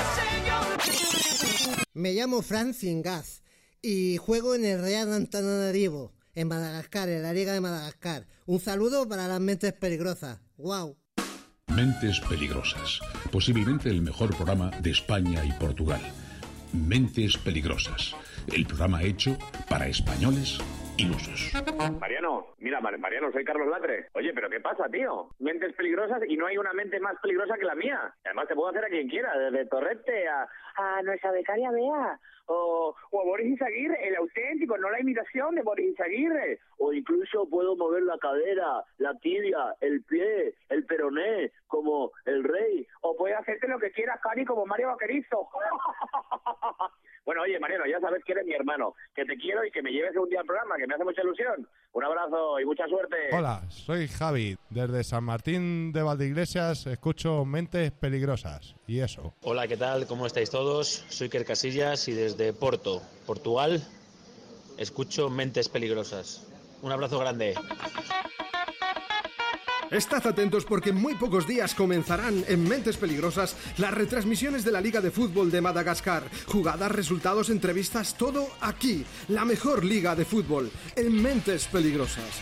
I say you're
Me llamo Francine Gaz y juego en el Real Antananarivo, en Madagascar, en la Liga de Madagascar. Un saludo para las mentes peligrosas. ¡Wow!
Mentes Peligrosas, posiblemente el mejor programa de España y Portugal. Mentes Peligrosas, el programa hecho para españoles ilusos.
Mariano, mira, Mar- Mariano, soy Carlos Latre. Oye, pero ¿qué pasa, tío? Mentes peligrosas y no hay una mente más peligrosa que la mía. Además, te puedo hacer a quien quiera, desde Torrente a, a nuestra becaria Bea, o, o a Boris Izaguirre, el auténtico, no la imitación de Boris Izaguirre. O incluso puedo mover la cadera, la tibia, el pie, el peroné, como el rey. O puedes hacerte lo que quieras, Cari, como Mario Vaquerizo. Bueno, oye, Mariano, ya sabes que eres mi hermano, que te quiero y que me lleves un día al programa, que me hace mucha ilusión. Un abrazo y mucha suerte.
Hola, soy Javi. Desde San Martín de Valdeiglesias escucho Mentes Peligrosas. Y eso.
Hola, ¿qué tal? ¿Cómo estáis todos? Soy Iker Casillas y desde Porto, Portugal, escucho Mentes Peligrosas. Un abrazo grande.
Estad atentos porque en muy pocos días comenzarán en Mentes Peligrosas las retransmisiones de la Liga de Fútbol de Madagascar. Jugadas, resultados, entrevistas, todo aquí. La mejor liga de fútbol en Mentes Peligrosas.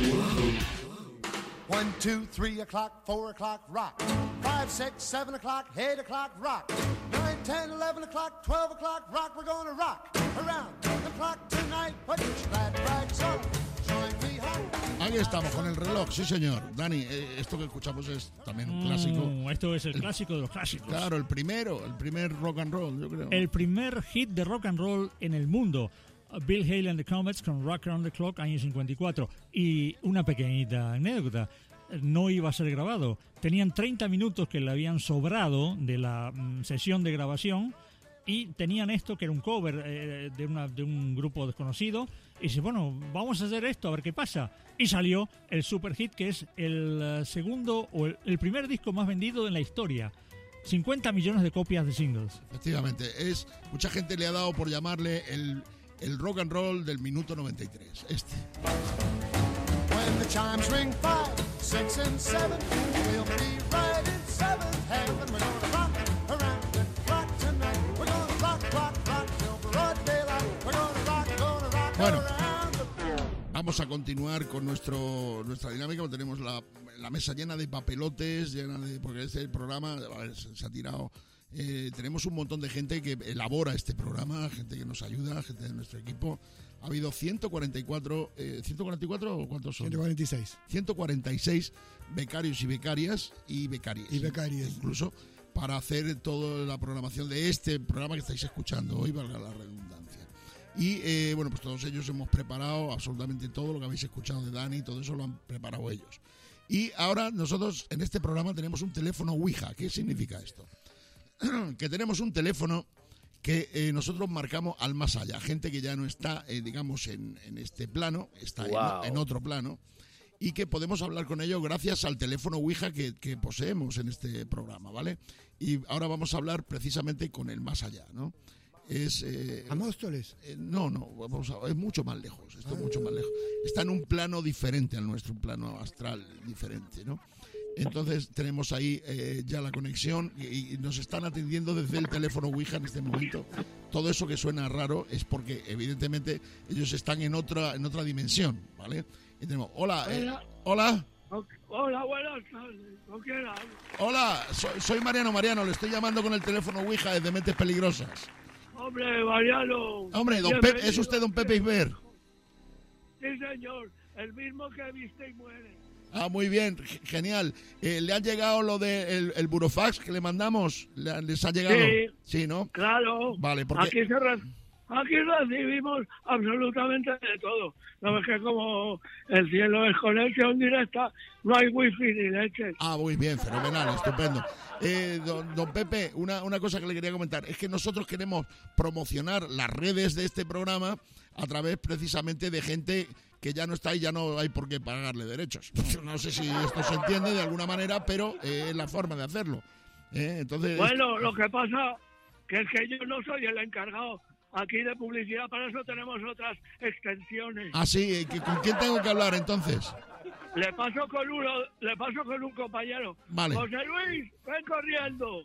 One, two, three o'clock, four o'clock, rock. Five, six, seven o'clock, eight o'clock, rock. Nine, ten, eleven o'clock, twelve o'clock, rock. We're gonna rock around the clock tonight. Put your glad rags on. Join me home.
Aquí estamos con el reloj, sí señor. Dani, eh, esto que escuchamos es también un clásico.
Mm, esto es el clásico de los clásicos.
Claro, el primero, el primer rock and roll, yo creo.
El primer hit de rock and roll en el mundo. Bill Haley and the Comets con Rock Around the Clock, año cincuenta y cuatro. Y una pequeñita anécdota, no iba a ser grabado. Tenían treinta minutos que le habían sobrado de la mm, sesión de grabación y tenían esto que era un cover eh, de, una, de un grupo desconocido. Y dice, bueno, vamos a hacer esto, a ver qué pasa. Y salió el super hit, que es el uh, segundo o el, el primer disco más vendido en la historia. cincuenta millones de copias de singles.
Efectivamente, es mucha gente le ha dado por llamarle el, el rock and roll del minuto noventa y tres. Este.
When the chimes ring five, six and seven, we'll be right in seventh heaven. We're gonna rock around the clock tonight. We're gonna rock, rock, rock till broad daylight. We're gonna rock, gonna rock
Bueno.
around the...
Vamos a continuar con nuestro nuestra dinámica. Tenemos la, la mesa llena de papelotes, llena de porque este programa a ver, se, se ha tirado. Eh, tenemos un montón de gente que elabora este programa, gente que nos ayuda, gente de nuestro equipo. Ha habido ciento cuarenta y cuatro, eh, ¿ciento cuarenta y cuatro o cuántos son?
ciento cuarenta y seis.
ciento cuarenta y seis becarios y becarias y becarias.
Y becarias.
Incluso para hacer toda la programación de este programa que estáis escuchando hoy, valga la redundancia. Y eh, bueno, pues todos ellos hemos preparado absolutamente todo lo que habéis escuchado de Dani, todo eso lo han preparado ellos. Y ahora nosotros en este programa tenemos un teléfono Ouija. ¿Qué significa esto? Que tenemos un teléfono que eh, nosotros marcamos al más allá. Gente que ya no está, eh, digamos, en, en este plano, está
Wow.
en, en otro plano. Y que podemos hablar con ellos gracias al teléfono Ouija que, que poseemos en este programa, ¿vale? Y ahora vamos a hablar precisamente con el más allá, ¿no? Es eh,
¿A Móstoles?
eh, no, no, vamos a, es mucho más lejos, esto es mucho más lejos. Está en un plano diferente al nuestro, un plano astral diferente, ¿no? Entonces tenemos ahí eh, ya la conexión y, y nos están atendiendo desde el teléfono Ouija en este momento. Todo eso que suena raro es porque evidentemente ellos están en otra en otra dimensión, ¿vale? Y tenemos, hola, eh, hola.
Hola, buenas tardes. ¿Con quién hablo?
Hola, soy, soy Mariano Mariano, le estoy llamando con el teléfono Ouija desde Mentes Peligrosas.
Hombre, Mariano.
Hombre, don
bienvenido.
Pepe, ¿es usted don Pepe Isber?
Sí, señor. El mismo que viste y muere.
Ah, muy bien, g- genial. Eh, ¿Le ha llegado lo del de el, el burofax que le mandamos? ¿Le- ¿Les ha llegado?
Sí.
Sí, ¿no?
Claro.
Vale, porque...
Aquí, se re- aquí recibimos absolutamente de todo. No es que como el cielo es conexión directa, no hay wifi ni leche.
Ah, muy bien, fenomenal, estupendo. Eh, don, don Pepe, una, una cosa que le quería comentar, es que nosotros queremos promocionar las redes de este programa a través precisamente de gente que ya no está y ya no hay por qué pagarle derechos. No sé si esto se entiende de alguna manera, pero eh, es la forma de hacerlo. Eh, entonces,
Bueno, lo que pasa que es que yo no soy el encargado aquí de publicidad, para eso tenemos otras extensiones.
Ah, sí, eh, ¿con quién tengo que hablar entonces?
Le paso con uno, le paso con un compañero.
Vale.
José Luis, ven corriendo.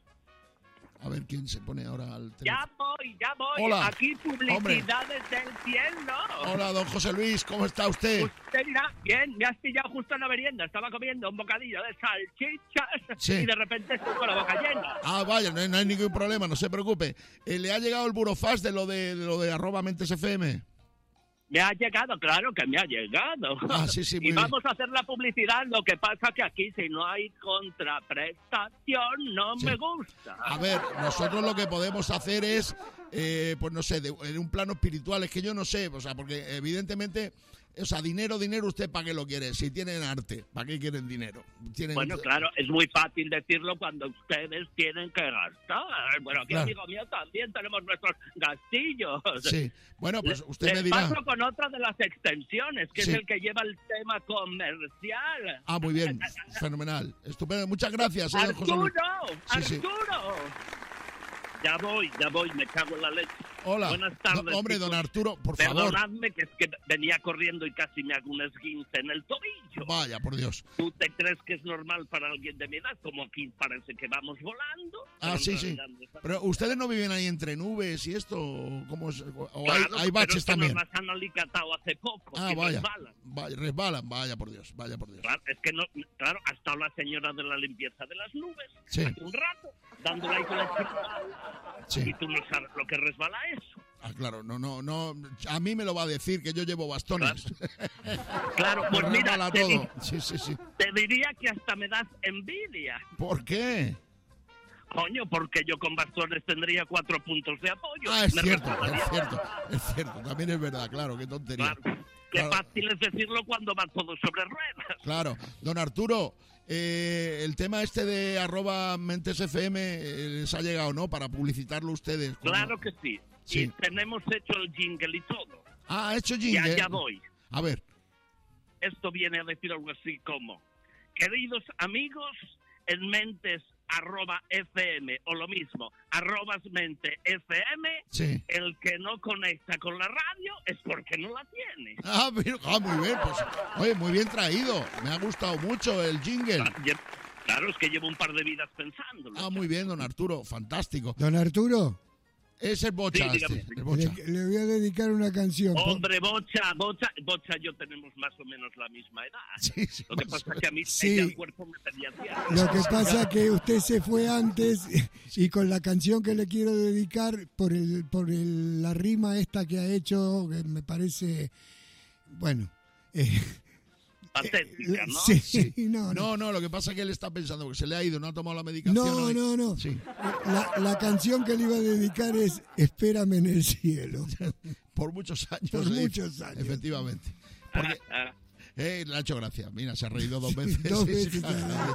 A ver quién se pone ahora al teléfono.
Ya voy, ya voy.
Hola.
Aquí publicidades del cielo.
Hola, don José Luis, ¿cómo está usted?
Usted dirá, bien, me has pillado justo en la merienda. Estaba comiendo un bocadillo de salchichas
Sí.
y de repente estoy con la boca llena.
Ah, vaya, no hay, no hay ningún problema, no se preocupe. Eh, ¿Le ha llegado el burofax de lo de, de lo de arroba Mentes F M?
Me ha llegado, claro que me ha llegado.
Ah, sí, sí, muy
y
bien.
vamos a hacer la publicidad. Lo que pasa que aquí, si no hay contraprestación, no
Sí.
me gusta.
A ver, nosotros lo que podemos hacer es, eh, pues no sé, de- en un plano espiritual, es que yo no sé, o sea, porque evidentemente O sea, dinero, dinero, ¿usted para qué lo quiere? Si tienen arte, ¿para qué quieren dinero? Tienen...
Bueno, claro, es muy fácil decirlo cuando ustedes tienen que gastar. Bueno, aquí,
Claro.
amigo mío, también tenemos nuestros gastillos.
Sí, bueno, pues
Le-
usted
les
me dirá.
paso con otra de las extensiones, que
Sí.
es el que lleva el tema comercial.
Ah, muy bien, fenomenal, estupendo. Muchas gracias, eh, José Luis.
¡Arturo!
Sí, sí.
¡Arturo! Ya voy, ya voy, me cago en la leche.
Hola.
Buenas tardes.
No, hombre,
chicos.
don Arturo, por favor.
Perdonadme, que es que venía corriendo y casi me hago un esguince en el tobillo.
Vaya, por Dios.
¿Tú te crees que es normal para alguien de mi edad? Como aquí parece que vamos volando.
Ah,
Pero
sí,
en
sí.
realidad no es así.
Pero ustedes no viven ahí entre nubes y esto, ¿o ¿cómo es? ¿O hay,
Claro,
hay
pero
baches
es que
también?
nos las han alicatado hace poco.
Ah,
y
vaya.
resbalan.
Vaya, resbalan, vaya por Dios, vaya por Dios.
Claro, es que no, claro, ha estado la señora de la limpieza de las nubes
Sí.
hace un rato, dándole ahí con la chica.
Sí.
Y tú no sabes lo que resbala eso.
Ah, claro, no, no, no. A mí me lo va a decir que yo llevo bastones.
Claro, pues
Me
mira,
resbala
te,
todo.
di-
Sí, sí, sí.
te diría que hasta me das envidia.
¿Por qué?
Coño, porque yo con bastones tendría cuatro puntos de apoyo.
Ah, es
Me
cierto,
resbalaría.
es cierto, es cierto. También es verdad, claro, qué tontería.
Claro. Qué
Claro.
fácil es decirlo cuando va todo sobre ruedas.
Claro, don Arturo, eh, el tema este de arroba Mentes F M eh, les ha llegado, ¿no? Para publicitarlo ustedes. cuando-
Claro que sí.
Sí.
Y tenemos hecho el jingle y todo.
Ah, ha hecho
Y
jingle.
allá voy.
A ver,
Esto viene a decir algo así como: queridos amigos, en mentes arroba fm o lo mismo, arrobas mente fm,
sí.
el que no conecta con la radio es porque no la tiene.
Ah, pero- ah, muy bien, pues, oye, muy bien traído. Me ha gustado mucho el jingle.
Lle- Claro, es que llevo un par de vidas pensándolo.
Ah, muy bien, don Arturo, fantástico.
Don Arturo,
Es el Bocha,
Sí, dígame.
este, el Bocha.
le, le voy a dedicar una canción.
Hombre, Bocha, Bocha, Bocha, yo tenemos más o menos la misma edad.
Sí, sí,
Lo que
más
pasa
o
es que a mí
Sí.
ella, el cuerpo me pedía tiempo.
Lo que pasa es que usted se fue antes y con la canción que le quiero dedicar por el por el, la rima esta que ha hecho, que me parece, bueno, eh,
Patética, ¿no?
sí,
Sí.
no, no,
No, no, lo que pasa es que él está pensando que se le ha ido, no ha tomado la medicación.
no,
hoy.
no, no.
Sí,
La, la canción que le iba a dedicar es Espérame en el cielo.
por muchos años.
Por
se dice.
muchos años.
Efectivamente. Porque
Ah,
eh, le ha hecho gracia. Mira, se ha reído dos veces.
Dos
Sí, sí,
veces,
claro,
sí.
le ha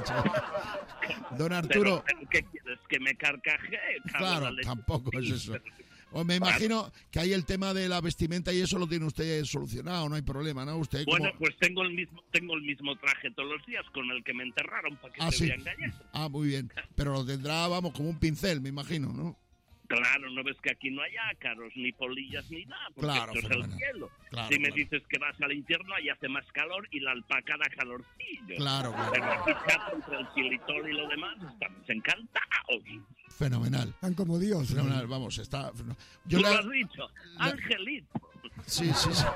hecho. Don Arturo,
Pero, pero, ¿qué quieres? ¿Que me carcajee? Cago en
claro,
la leche.
tampoco es eso. O me imagino que ahí el tema de la vestimenta y eso lo tiene usted solucionado, no hay problema, ¿no? Usted como...
Bueno, pues tengo el mismo tengo el mismo traje todos los días con el que me enterraron para que
Ah,
te
sí.
voy a engañar.
Ah, muy bien. Pero lo tendrá, vamos, como un pincel, me imagino, ¿no?
Claro, no ves que aquí no hay ácaros, ni polillas, ni nada, porque
Claro,
esto es el
fenomenal.
cielo.
Claro,
si me
claro.
dices que vas al infierno, ahí hace más calor y la alpaca da calorcillo.
Claro, claro.
Pero aquí, chato, entre el xilitol y lo demás, estamos encantados.
Fenomenal.
Están como Dios.
Fenomenal, vamos, está... Yo
Tú
le-
lo has dicho, Angelito.
Sí, sí, sí.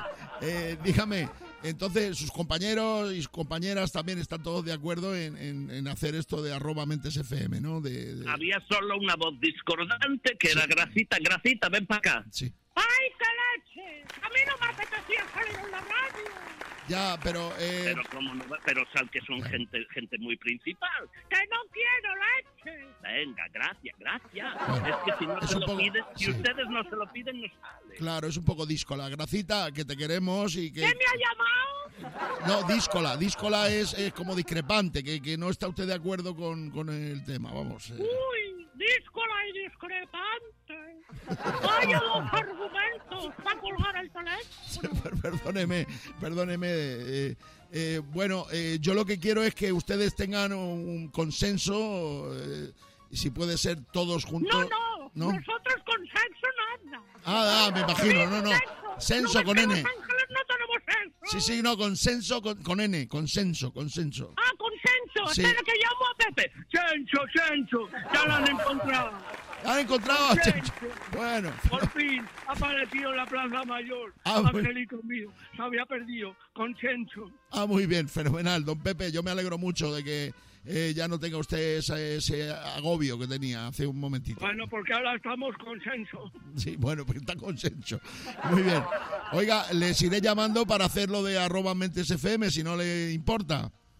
Eh, dígame, entonces sus compañeros y sus compañeras también están todos de acuerdo en, en- en hacer esto de arroba Mentes F M, ¿no? De, de-
Había solo una voz discordante que era Gracita. Gracita, ven para acá.
Sí.
¡Ay, qué leche! A mí no me apetecía salir en la radio.
Ya, pero... Eh,
Pero cómo no, pero sal que son gente gente muy principal.
¡Que no quiero leche!
Venga, gracias, gracias.
Bueno,
es que si no
es
se
un
lo
poco-
piden, si
sí.
ustedes no se lo piden, no sale.
Claro, es un poco díscola. Gracita, que te queremos y que...
¿Qué me ha llamado?
No, díscola. Díscola es, es como discrepante, que, que no está usted de acuerdo con, con el tema, vamos. eh.
Uy, díscola y discrepante. Vaya dos argumentos para colgar el teléfono.
Perdóneme, perdóneme. eh, eh, bueno, eh, yo lo que quiero es que ustedes tengan un consenso, eh, y si puede ser todos juntos.
No, no,
¿No?
nosotros con sexo nada.
Ah, ah, me imagino, no, no. Senso
¿No
con
ves que
N.
Los Ángeles no tenemos sexo?
Sí, sí, no, consenso con, con N, consenso, consenso.
Ah, consenso.
Sí.
Espera que llamo a Pepe.
Chencho, Chencho, ya lo han encontrado.
¿Han encontrado a
Chencho.
Chencho? Bueno.
Por fin apareció en la Plaza Mayor.
Ah, bueno.
Angelito mío, se había perdido con Chencho.
Ah, muy bien, fenomenal. Don Pepe, yo me alegro mucho de que eh, ya no tenga usted ese, ese agobio que tenía hace un momentito.
Bueno, porque ahora estamos con Chencho.
Sí, bueno, pues está consenso. Muy bien. Oiga, les iré llamando para hacer lo de arroba Mentes F M, si no le importa.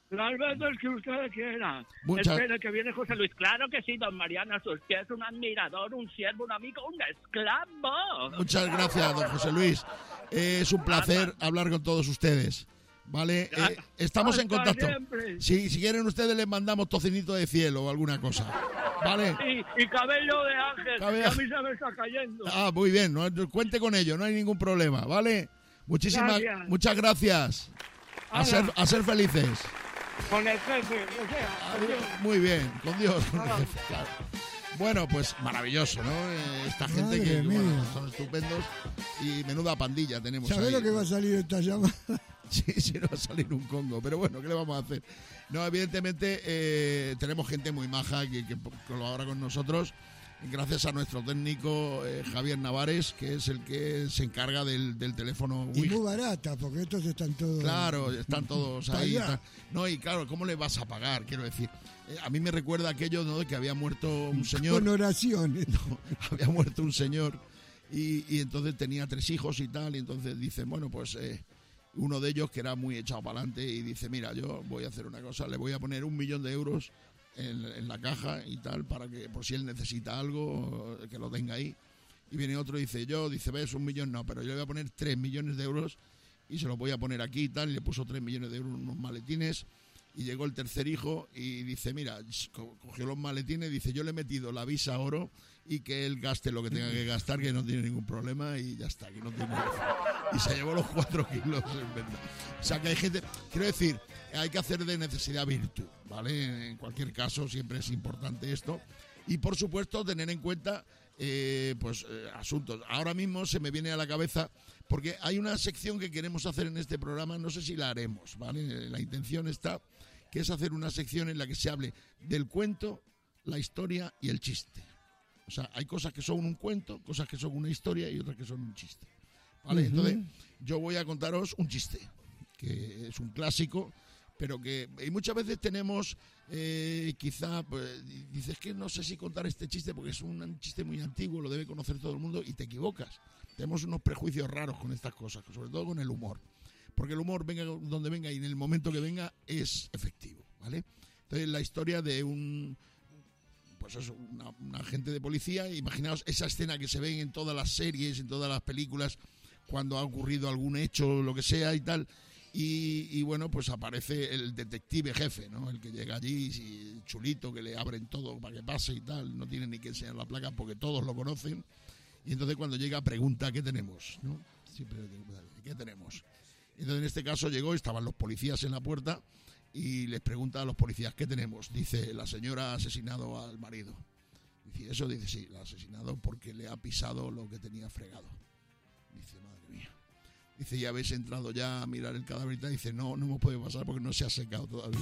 Las veces que usted quiera.
Muchas-
Espere, que viene José Luis. Claro que sí, don Mariano, a sus pies, un admirador, un siervo, un amigo, un esclavo.
Muchas gracias, don José Luis. Eh, es un placer hablar con todos ustedes. ¿Vale? Eh, estamos en
Hasta
contacto.
siempre.
Si, si quieren ustedes les mandamos tocinito de cielo o alguna cosa. ¿Vale?
Y, y cabello de ángel,
Cabello-
que a mí se me está cayendo.
Ah, muy bien. No, cuente con ello, no hay ningún problema. ¿Vale? Muchísimas
Gracias.
muchas gracias. A
Hala.
ser, a ser felices.
Con el jefe, o sea, adiós.
Muy bien, con Dios. con el
Ah.
jefe, claro. Bueno, pues maravilloso, ¿no? Eh, Esta gente
Madre
que
mía.
bueno, son estupendos y menuda pandilla tenemos
¿Sabés
ahí.
lo que va a salir de esta llamada?
Sí, sí, no va a salir un Congo, pero bueno, ¿qué le vamos a hacer? No, evidentemente eh, tenemos gente muy maja que, que colabora con nosotros, gracias a nuestro técnico eh, Javier Navares, que es el que se encarga del, del teléfono
Y
Wi-Fi.
muy barata, porque estos están todos...
Claro, están todos
Pa'
ahí.
allá.
tal. No, y claro, ¿cómo le vas a pagar? Quiero decir, eh, a mí me recuerda aquello, ¿no?, de que había muerto un señor.
Con oraciones.
No, había muerto un señor y, y entonces tenía tres hijos y tal, y entonces dice, bueno, pues eh, uno de ellos que era muy echado para adelante y dice, mira, yo voy a hacer una cosa, le voy a poner un millón de euros en, en la caja y tal, para que por si él necesita algo, que lo tenga ahí. Y viene otro y dice, yo, dice, ves, un millón no, pero yo le voy a poner tres millones de euros y se los voy a poner aquí y tal, y le puso tres millones de euros en unos maletines. Y llegó el tercer hijo y dice, mira, co- cogió los maletines, dice, yo le he metido la visa oro y que él gaste lo que tenga que gastar, que no tiene ningún problema y ya está, que no tiene y se llevó los cuatro kilos en venta. O sea que hay gente, quiero decir, hay que hacer de necesidad virtud, ¿vale? En cualquier caso siempre es importante esto. Y por supuesto tener en cuenta eh, pues eh, asuntos. Ahora mismo se me viene a la cabeza, porque hay una sección que queremos hacer en este programa, no sé si la haremos, ¿vale? La intención está, que es hacer una sección en la que se hable del cuento, la historia y el chiste. O sea, hay cosas que son un cuento, cosas que son una historia y otras que son un chiste. ¿Vale?
Ujú.
Entonces, yo voy a contaros un chiste, que es un clásico, pero que y muchas veces tenemos, eh, quizá, pues, dices que no sé si contar este chiste porque es un chiste muy antiguo, lo debe conocer todo el mundo y te equivocas. Tenemos unos prejuicios raros con estas cosas, sobre todo con el humor. Porque el humor, venga donde venga y en el momento que venga, es efectivo, ¿vale? Entonces, la historia de un... Pues eso, una, un agente de policía, imaginaos esa escena que se ven en todas las series, en todas las películas, cuando ha ocurrido algún hecho, lo que sea y tal, y, y bueno, pues aparece el detective jefe, ¿no? El que llega allí, y chulito, que le abren todo para que pase y tal, no tiene ni que enseñar la placa porque todos lo conocen, y entonces cuando llega pregunta, ¿qué tenemos? ¿No? Siempre, ¿qué tenemos? Entonces en este caso llegó, estaban los policías en la puerta, y les pregunta a los policías, ¿qué tenemos? Dice, la señora ha asesinado al marido. Dice, ¿eso? Dice, sí, la ha asesinado porque le ha pisado lo que tenía fregado. Dice, madre mía. Dice, ¿ya habéis entrado ya a mirar el cadáver? Y tal? Dice, no, no hemos podido pasar porque no se ha secado todavía.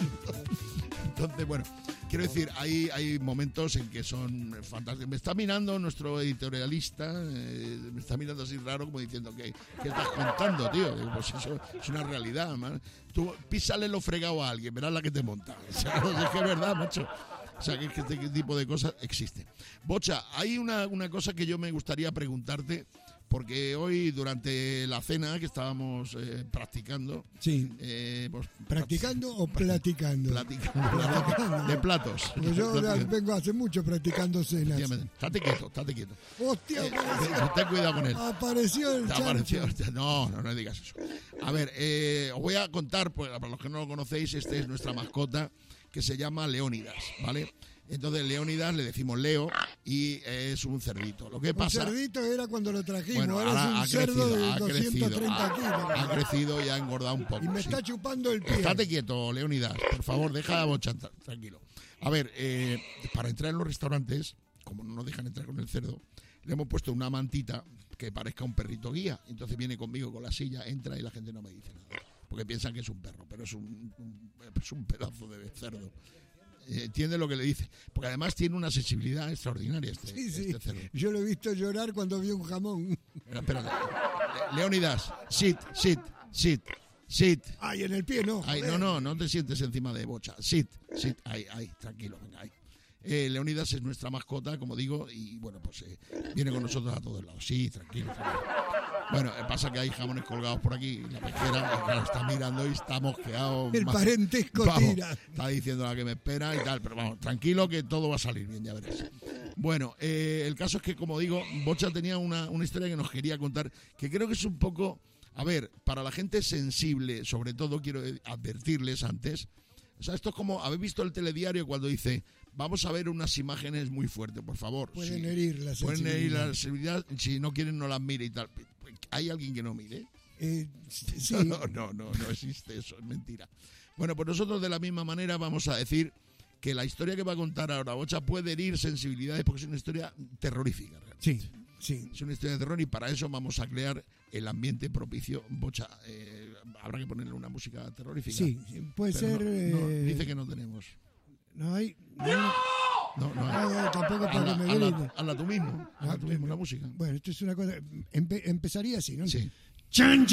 Entonces, bueno, quiero decir, hay, hay momentos en que son fantásticos. Me está mirando nuestro editorialista, eh, me está mirando así raro como diciendo, ¿qué, qué estás contando, tío? Digo, pues eso es una realidad, man. Tú písale lo fregado a alguien, verás la que te monta. O sea, es que es verdad, macho. O sea, que este tipo de cosas existen. Bocha, hay una, una cosa que yo me gustaría preguntarte, porque hoy durante la cena que estábamos eh, practicando...
Sí.
Eh, pues,
¿Practicando o platicando?
Platicando.
Platicando.
De platos.
Pues yo
Platicando.
vengo hace mucho practicando cenas.
Estate quieto, estate quieto.
Hostia,
Eh, ten cuidado con él.
apareció el
Te
chancho.
apareció- No, no, no digas eso. A ver, eh, os voy a contar, pues, para los que no lo conocéis, este es nuestra mascota que se llama Leónidas, ¿vale? Entonces Leónidas le decimos Leo y es un cerdito. Lo que
Un
pasa...
cerdito era cuando lo trajimos,
Bueno,
ahora,
ahora
es un
ha
cerdo
crecido,
de
ha
doscientos treinta
crecido,
kilos.
ha, ha crecido y ha engordado un poco.
Y me
sí.
está chupando el pie.
Estate quieto, Leónidas, por favor, deja la bocha, tra- tranquilo. A ver, eh, para entrar en los restaurantes, como no nos dejan entrar con el cerdo, le hemos puesto una mantita que parezca un perrito guía. Entonces viene conmigo con la silla, entra y la gente no me dice nada. Porque piensan que es un perro, pero es un, un- es un pedazo de cerdo. Eh, entiende lo que le dice. Porque además tiene una sensibilidad extraordinaria este,
Sí, sí.
este cerdo.
Yo lo he visto llorar cuando vio un jamón.
Espera, espérate. Le- Leónidas, sit, sit, sit, sit.
Ay, en el pie no.
Ay,
joder.
no, no, no te sientes encima de bocha. Sit, sit, ahí, ahí, tranquilo, venga, ahí. Eh, Leonidas es nuestra mascota, como digo, y bueno, pues eh, viene con nosotros a todos lados. Sí, tranquilo. tranquilo. Bueno, eh, pasa que hay jamones colgados por aquí, la pesquera, y claro, está mirando y está mosqueado.
El
más-
parentesco
vamos,
tira.
Está diciendo la que me espera y tal, pero vamos, tranquilo que todo va a salir bien, ya verás. Bueno, eh, el caso es que, como digo, Bocha tenía una, una historia que nos quería contar, que creo que es un poco, a ver, para la gente sensible, sobre todo quiero advertirles antes, o sea, esto es como, ¿habéis visto el telediario cuando dice, vamos a ver unas imágenes muy fuertes, por favor?
Pueden
Sí,
herir la
pueden herir la
sensibilidad.
sensibilidad, si no quieren no las mire y tal. ¿Hay alguien que no mire?
Eh, sí.
No, no, no, no existe eso, es mentira. Bueno, pues nosotros de la misma manera vamos a decir que la historia que va a contar ahora Bocha puede herir sensibilidades porque es una historia terrorífica.
Sí, sí.
Es una historia de terror y para eso vamos a crear el ambiente propicio. Bocha, eh, habrá que ponerle una música terrorífica.
Sí, puede
Pero
ser...
no, no,
eh,
dice que no tenemos.
No hay... No,
No, no hay.
no, no, tampoco para
Hazla-
que me
hazla-
griten.
hazla tú mismo, hazla tú mismo la música.
Bueno, esto es una cosa... empe- empezaría así, ¿no?
Sí.
Chan,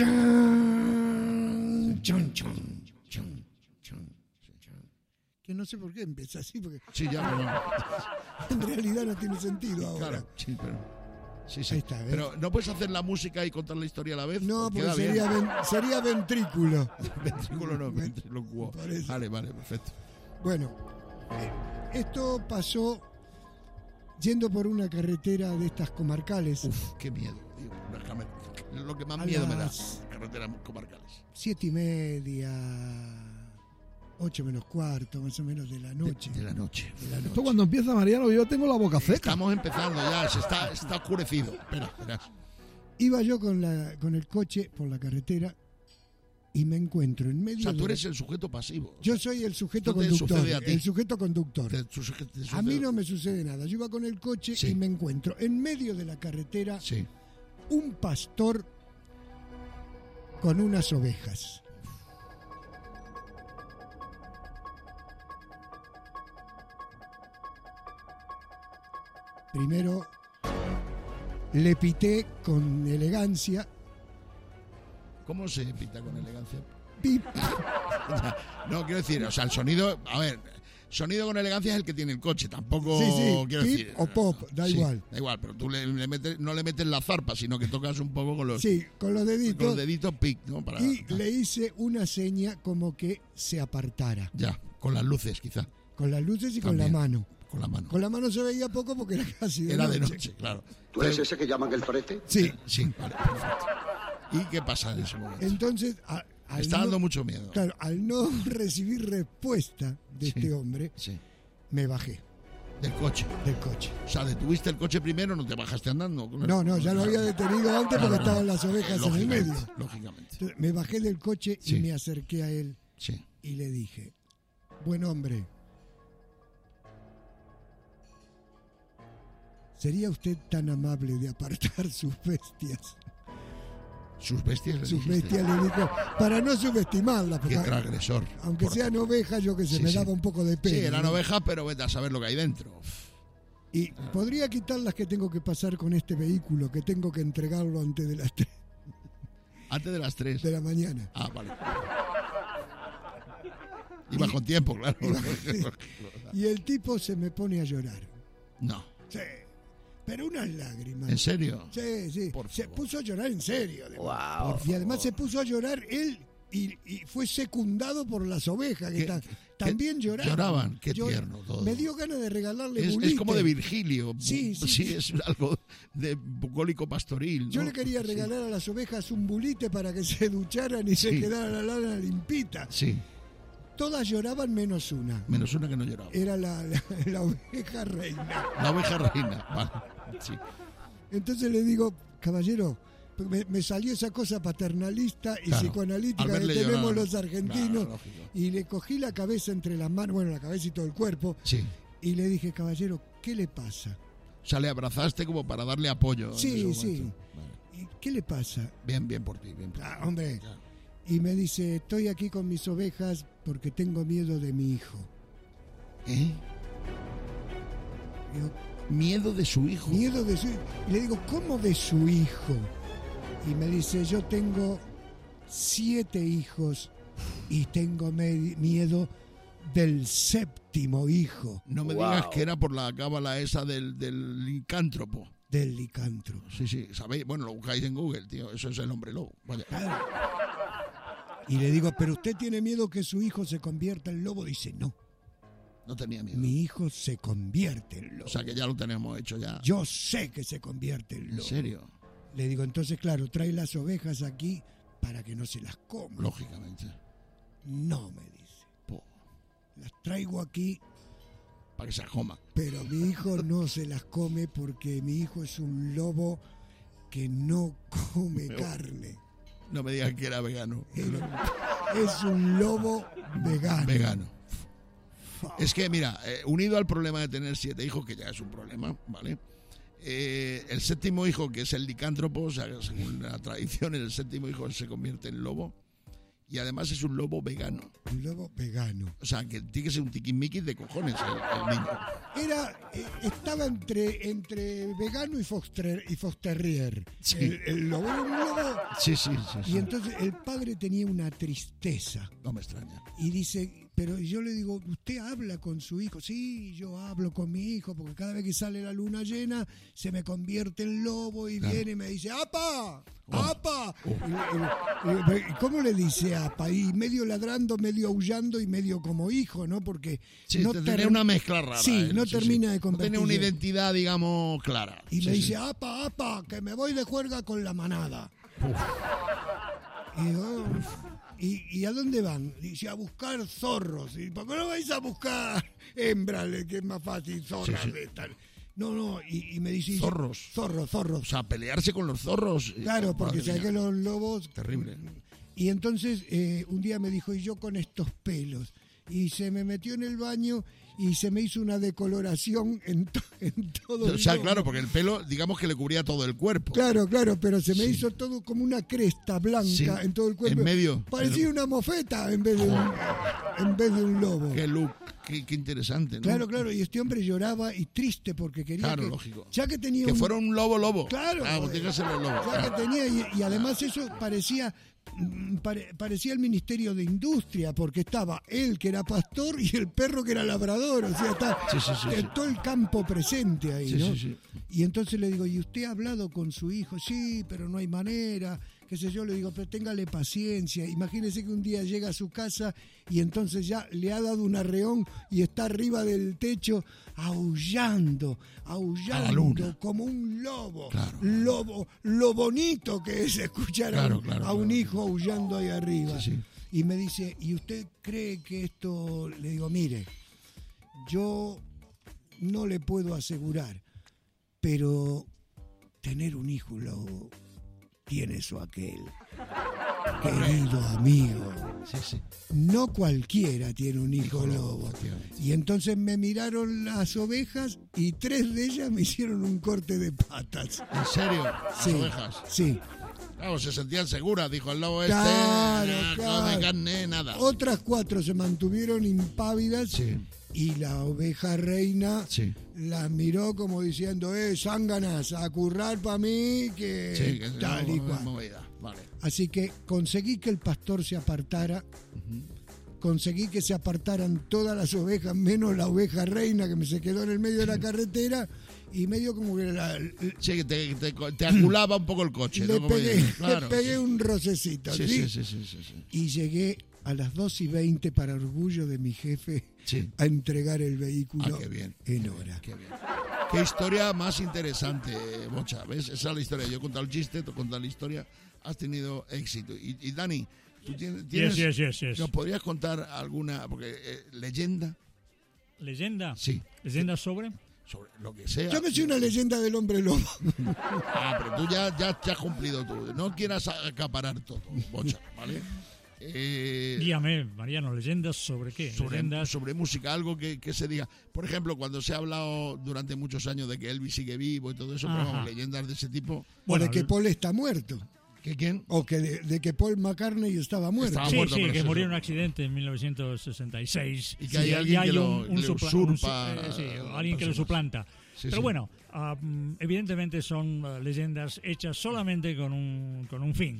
chan, chan, chan, chan, chan, chan. Que no sé por qué empieza así, porque
Sí, ya, no.
en realidad no tiene sentido ahora.
Claro, sí, pero... Sí, sí.
Ahí está, ¿ves?
Pero no puedes hacer la música y contar la historia a la vez.
No, porque
Queda bien.
sería, ven- sería ventrículo.
Ventrículo no, ventrículo.
Por eso.
Vale, vale, perfecto.
Bueno, eh, esto pasó yendo por una carretera de estas comarcales.
Uf, qué miedo, tío. Las camer- Lo que más
A
miedo me da,
las-
carreteras comarcales.
Siete y media, ocho menos cuarto, más o menos de la noche.
De la noche.
De la noche.
Esto cuando empieza, Mariano, yo tengo la boca seca.
Estamos empezando ya, se está, está oscurecido. Espera, espera.
Iba yo con, la, con el coche por la carretera y me encuentro en medio
O sea, tú
de la-
eres el sujeto pasivo.
Yo soy el sujeto
Esto te
conductor.
sucede a ti.
El sujeto conductor.
Te- te suge- te
A
sucede-
mí no me sucede nada. Yo iba con el coche
Sí.
y me encuentro en medio de la carretera
Sí.
un pastor con unas ovejas. Primero le pité con elegancia.
¿Cómo se pita con elegancia?
Pip.
No, quiero decir, o sea, el sonido, a ver, sonido con elegancia es el que tiene el coche, tampoco
Sí, sí,
quiero
pip
decir.
o pop, da
Sí,
igual.
Da igual, pero tú le, le metes, no le metes la zarpa, sino que tocas un poco con los,
Sí, con los
con
deditos.
los deditos pic, ¿no? Para,
Y le hice una seña como que se apartara.
Ya, con las luces, quizá.
Con las luces y
También.
con la mano.
Con la mano.
Con la mano se veía poco porque era casi de
Era
noche.
de noche, claro.
¿Tú eres ese que llaman el torete?
Sí.
Sí, vale, perfecto. ¿Y qué pasa en ese momento?
Entonces, a-
Me
al
está
no-
dando mucho miedo.
Claro, al no recibir respuesta de
Sí,
este hombre,
Sí.
me bajé
Del coche.
del coche.
O sea, detuviste el coche primero, no te bajaste andando. con el-
No, no, ya lo había detenido antes
Claro,
porque estaban las
eh,
ovejas en el
lógicamente,
medio.
Lógicamente.
Entonces, me bajé del coche
Sí.
y me acerqué a él
Sí.
y le dije, buen hombre, ¿sería usted tan amable de apartar sus bestias?
Sus bestias. le
Sus
dijiste.
bestias, le dijo, para no subestimarlas.
Qué
porque
transgresor.
aunque
Por-
sean ovejas, yo que sé,
Sí,
me
sí.
daba un poco de pena.
Sí, eran
¿no?
ovejas, pero vete a saber lo que hay dentro.
Y podría quitar las que tengo que pasar con este vehículo, que tengo que entregarlo antes de las tres
Antes de las tres.
de la mañana.
Ah, vale. Iba con tiempo, claro.
Y el tipo se me pone a llorar.
No.
Sí, pero unas lágrimas.
¿En serio?
Sí, sí.
Por
Se
favor.
puso a llorar en serio. además.
Por
Y además se puso a llorar él y, y fue secundado por las ovejas que
¿Qué-
ta-
qué-
también lloraban.
lloraban? Qué
Yo-
tierno todo.
Me dio ganas de regalarle
Es, es
bulite.
como de Virgilio.
Sí, sí, sí.
es algo de bucólico pastoril. ¿no?
Yo le quería
Sí.
regalar a las ovejas un bulite para que se ducharan y se
Sí.
quedara la lana limpita.
Sí,
Todas lloraban menos una.
menos una que no lloraba.
Era la, la- la oveja reina.
La oveja reina. Vale. Sí.
Entonces le digo, caballero, me, me salió esa cosa paternalista y
Claro,
psicoanalítica
al
que
verle
tenemos
llorar.
los argentinos.
Claro, lógico.
Y le cogí la cabeza entre las manos, bueno, la cabeza y todo el cuerpo,
Sí.
y le dije, caballero, ¿qué le pasa?
O sea, le abrazaste como para darle apoyo. en
Sí,
ese
sí.
momento. Vale.
¿Y qué le pasa?
Bien, bien por ti. Bien por
Ah,
ti.
hombre.
Ya.
Y me dice, estoy aquí con mis ovejas porque tengo miedo de mi hijo.
¿Eh?
Digo,
Miedo de su hijo.
miedo de su hijo. Y le digo, ¿cómo de su hijo? Y me dice, yo tengo siete hijos y tengo me- miedo del séptimo hijo.
No me digas que era por la cábala esa del, del licántropo.
Del licántropo.
Sí, sí, sabéis, bueno, lo buscáis en Google, tío, eso es el hombre lobo. Vaya.
Y le digo, ¿pero usted tiene miedo que su hijo se convierta en lobo? Dice, no.
No tenía miedo.
Mi hijo se convierte en lobo.
O sea, que ya lo tenemos hecho ya.
Yo sé que se convierte en lobo.
¿En serio?
Le digo, entonces, claro, trae las ovejas aquí para que no se las coma.
Lógicamente.
No, me dice.
Po.
Las traigo aquí
para que se las coma.
Pero mi hijo no se las come porque mi hijo es un lobo que no come
Pero,
carne.
No me digas que era vegano.
Es un lobo vegano.
Vegano. Es que, mira, eh, unido al problema de tener siete hijos, que ya es un problema, ¿vale? Eh, el séptimo hijo, que es el licántropo, o sea, según la tradición, el séptimo hijo se convierte en lobo. Y además es un lobo vegano.
Un lobo vegano.
O sea, que tiene que ser un tiquismiquis de cojones el, el niño.
Era, eh, estaba entre, entre vegano y fox, y fox terrier.
Sí.
El, el lobo era un lobo.
Sí, sí, sí, sí.
Y entonces el padre tenía una tristeza.
No me extraña.
Y dice, pero yo le digo, ¿usted habla con su hijo? Sí, yo hablo con mi hijo, porque cada vez que sale la luna llena, se me convierte en lobo y claro. Viene y me dice, ¡apa! ¡apa! Oh. Y, y, y, ¿cómo le dice apa? Y medio ladrando, medio aullando y medio como hijo, ¿no? Porque
sí,
no
tenía ter... una mezcla rara.
Sí,
él,
no
sí,
termina
sí.
de convertirse.
No tenía una identidad, digamos, clara.
Y
sí,
me
sí.
dice, apa, apa, que me voy de juerga con la manada. Y, oh, y, ¿Y a dónde van? Dice, a buscar zorros. ¿Y por qué no vais a buscar hembras? Que es más fácil, zorras. Sí, sí. Tal. No, no, y, y me dice...
Zorros.
Zorros, zorros.
O sea, pelearse con los zorros.
Claro, porque sabes que los lobos...
Terrible.
Y entonces eh, un día me dijo, y yo con estos pelos. Y se me metió en el baño y se me hizo una decoloración en, to en todo el
O sea,
lobo.
claro, porque el pelo, digamos que le cubría todo el cuerpo.
Claro, claro, pero se me sí. hizo todo como una cresta blanca sí. en todo el cuerpo.
En medio.
Parecía
el...
una mofeta en vez de un, en vez de un lobo.
Qué look, qué, qué interesante, ¿no?
Claro, claro, y este hombre lloraba y triste porque quería
claro,
que...
lógico.
Ya que tenía
que
un...
fuera un lobo lobo.
Claro.
Ah, pues los lobos.
Ya que tenía, y, y además eso parecía... Pare, parecía el Ministerio de Industria porque estaba él que era pastor y el perro que era labrador, o sea, está
sí, sí, sí, sí.
todo el campo presente ahí,
sí,
¿no?
Sí, sí.
Y entonces le digo, ¿y usted ha hablado con su hijo? Sí, pero no hay manera, qué sé yo, le digo, pero téngale paciencia. Imagínese que un día llega a su casa y entonces ya le ha dado un arreón y está arriba del techo aullando, aullando como un lobo.
Claro.
Lobo, lo bonito que es escuchar
claro,
a, un,
claro,
a un
claro.
hijo aullando ahí arriba.
Sí, sí.
Y me dice, ¿y usted cree que esto? Le digo, mire, yo no le puedo asegurar, pero tener un hijo lobo tiene eso aquel. Querido amigo,
sí, sí.
no cualquiera tiene un hijo, hijo lobo.
lobo.
Y entonces me miraron las ovejas y tres de ellas me hicieron un corte de patas.
¿En serio? ¿Las
sí,
ovejas?
Sí.
Claro, se sentían seguras, dijo el lobo
claro,
este,
claro.
no de carne, nada.
Otras cuatro se mantuvieron impávidas
sí.
y la oveja reina
sí.
las miró como diciendo, eh, zánganas, a currar para mí, que,
sí, que
tal
no,
y cual.
Movida. Vale.
Así que conseguí que el pastor se apartara, uh-huh. conseguí que se apartaran todas las ovejas, menos la oveja reina que me se quedó en el medio de la carretera y medio como que la,
sí, que te, te, te angulaba un poco el coche.
Le
¿no?
pegué,
claro,
le pegué
sí.
un rocecito.
Sí,
¿sí?
Sí, sí, sí, sí, sí.
Y llegué a las dos y veinte para orgullo de mi jefe
sí.
a entregar el vehículo
ah, qué bien,
en
qué
hora.
Bien, qué, bien. Qué historia más interesante, Bocha. ¿Ves? Esa es la historia. Yo he contado el chiste, tú he contado la historia. Has tenido éxito. Y, y Dani, tú tienes, tienes
yes, yes, yes, yes.
¿nos podrías contar alguna porque eh, leyenda?
¿Leyenda?
Sí.
¿Leyenda sobre?
Sobre lo que sea.
Yo me sé una leyenda del hombre lobo.
Ah, pero tú ya, ya te has cumplido tú. No quieras acaparar todo, Bocha, ¿vale? Eh,
Dígame, Mariano, ¿leyendas sobre qué?
Sobre,
¿Leyendas?
sobre música, algo que, que se diga. Por ejemplo, cuando se ha hablado durante muchos años de que Elvis sigue vivo y todo eso, pero vamos, leyendas de ese tipo.
Bueno, o de que Paul está muerto.
¿Que quién?
O que de, de que Paul McCartney estaba muerto.
Estaba
sí,
muerto,
sí,
pero
que
eso
murió en
eso.
un accidente en mil novecientos sesenta y seis.
Y que
sí,
hay alguien
hay
que lo,
un, un
le
supla,
usurpa.
Un, eh, sí, alguien que lo suplanta.
Sí,
pero
sí.
bueno, uh, evidentemente son uh, leyendas hechas solamente con un, con un fin.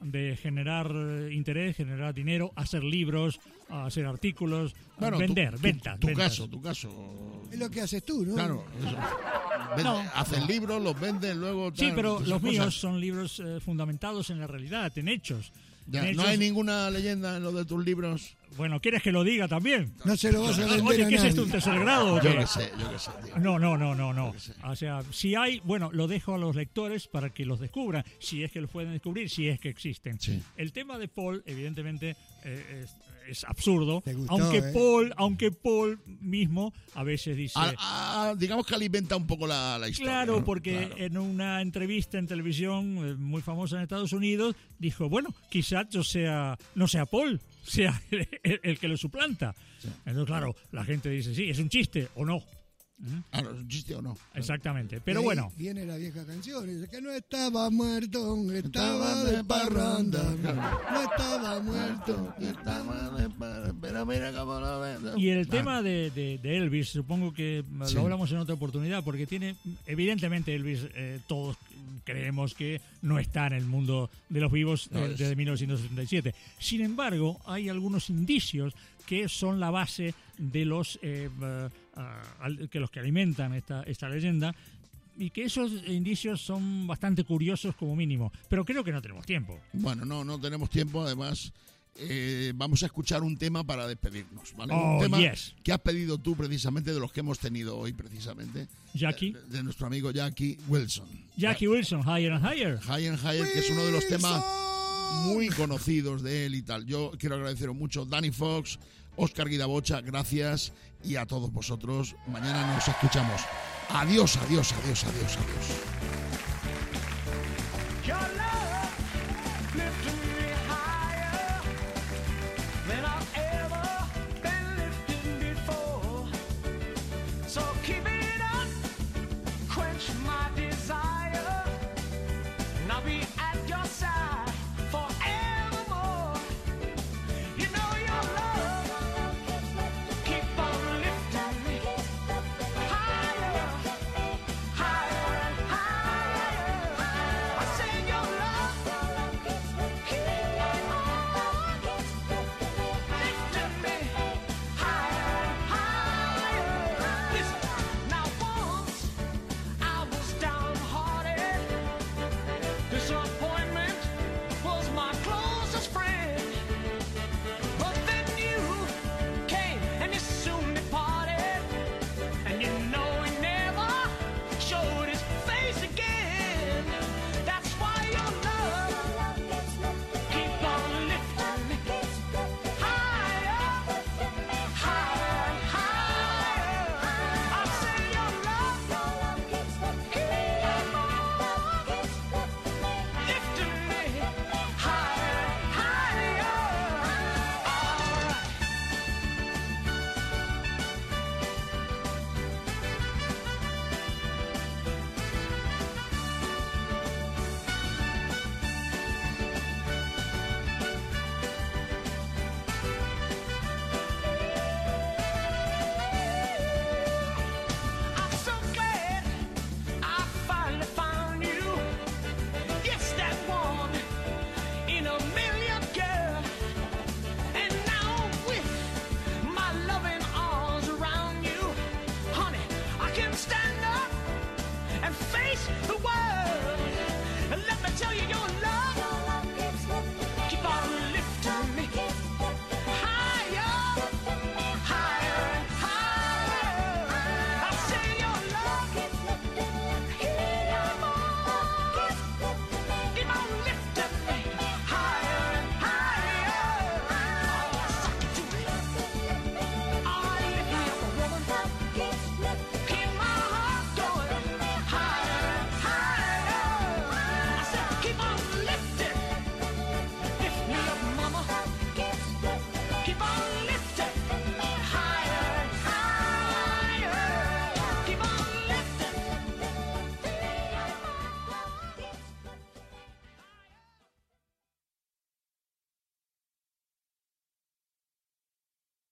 de generar eh, interés, generar dinero, hacer libros, hacer artículos,
Bueno,
vender,
tu,
ventas.
Tu, tu
ventas.
caso, tu caso.
Es lo que haces tú, ¿no?
Claro, eso. Vende,
No.
Hacen libros, los venden, luego...
Sí,
tal,
pero
esas
los míos
cosas.
son libros eh, fundamentados en la realidad, en hechos.
Ya,
En
no
hechos-
hay ninguna leyenda en lo de tus libros.
Bueno, ¿quieres que lo diga también?
No se lo vas a vender
Oye,
a
¿qué es
nadie.
esto, un tercer grado? o
Yo
qué?
qué sé, yo qué sé, tío.
No, no, no, no, no. O sea, si hay, bueno, lo dejo a los lectores para que los descubran, si es que los pueden descubrir, si es que existen.
Sí.
El tema de Paul, evidentemente, eh, es, es absurdo,
Te gustó,
aunque
¿eh?
Paul, aunque Paul mismo a veces dice...
A- a- digamos que alimenta un poco la, la historia.
Claro,
¿no?
porque
Claro.
en una entrevista en televisión eh, muy famosa en Estados Unidos dijo, bueno, quizás yo sea, no sea Paul, sea el, el- el que lo suplanta. Entonces, claro, la gente dice, sí, es un chiste o no. ¿Mm?
Ah, no, ¿es un chiste o no?
Exactamente,
Y
pero
ahí
bueno.
Viene la vieja canción, dice que no estaba muerto, estaba de parranda. No estaba muerto, estaba de parranda.
Pero mira cómo lo ves.
Y el tema de, de- de Elvis, supongo que
Sí.
lo hablamos en otra oportunidad, porque tiene, evidentemente Elvis, eh, todos creemos que no está en el mundo de los vivos
No,
eh,
es-
desde mil novecientos setenta y siete. Sin embargo, hay algunos indicios que son la base de los eh, eh, ah, al- que los que alimentan esta, esta leyenda, y que esos indicios son bastante curiosos como mínimo, pero creo que no tenemos tiempo.
Bueno, no, no tenemos tiempo. Además, eh, vamos a escuchar un tema para despedirnos, ¿vale?
Oh,
un tema
yes.
que has pedido tú precisamente, de los que hemos tenido hoy precisamente.
Jackie.
De, de nuestro amigo Jackie Wilson.
Jackie Wilson, Higher and Higher.
High and Higher, que es uno de los temas muy conocidos de él y tal. Yo quiero agradeceros mucho, Danny Fox, Óscar Guidabocha, gracias, y a todos vosotros. Mañana nos escuchamos. Adiós, adiós, adiós, adiós, adiós.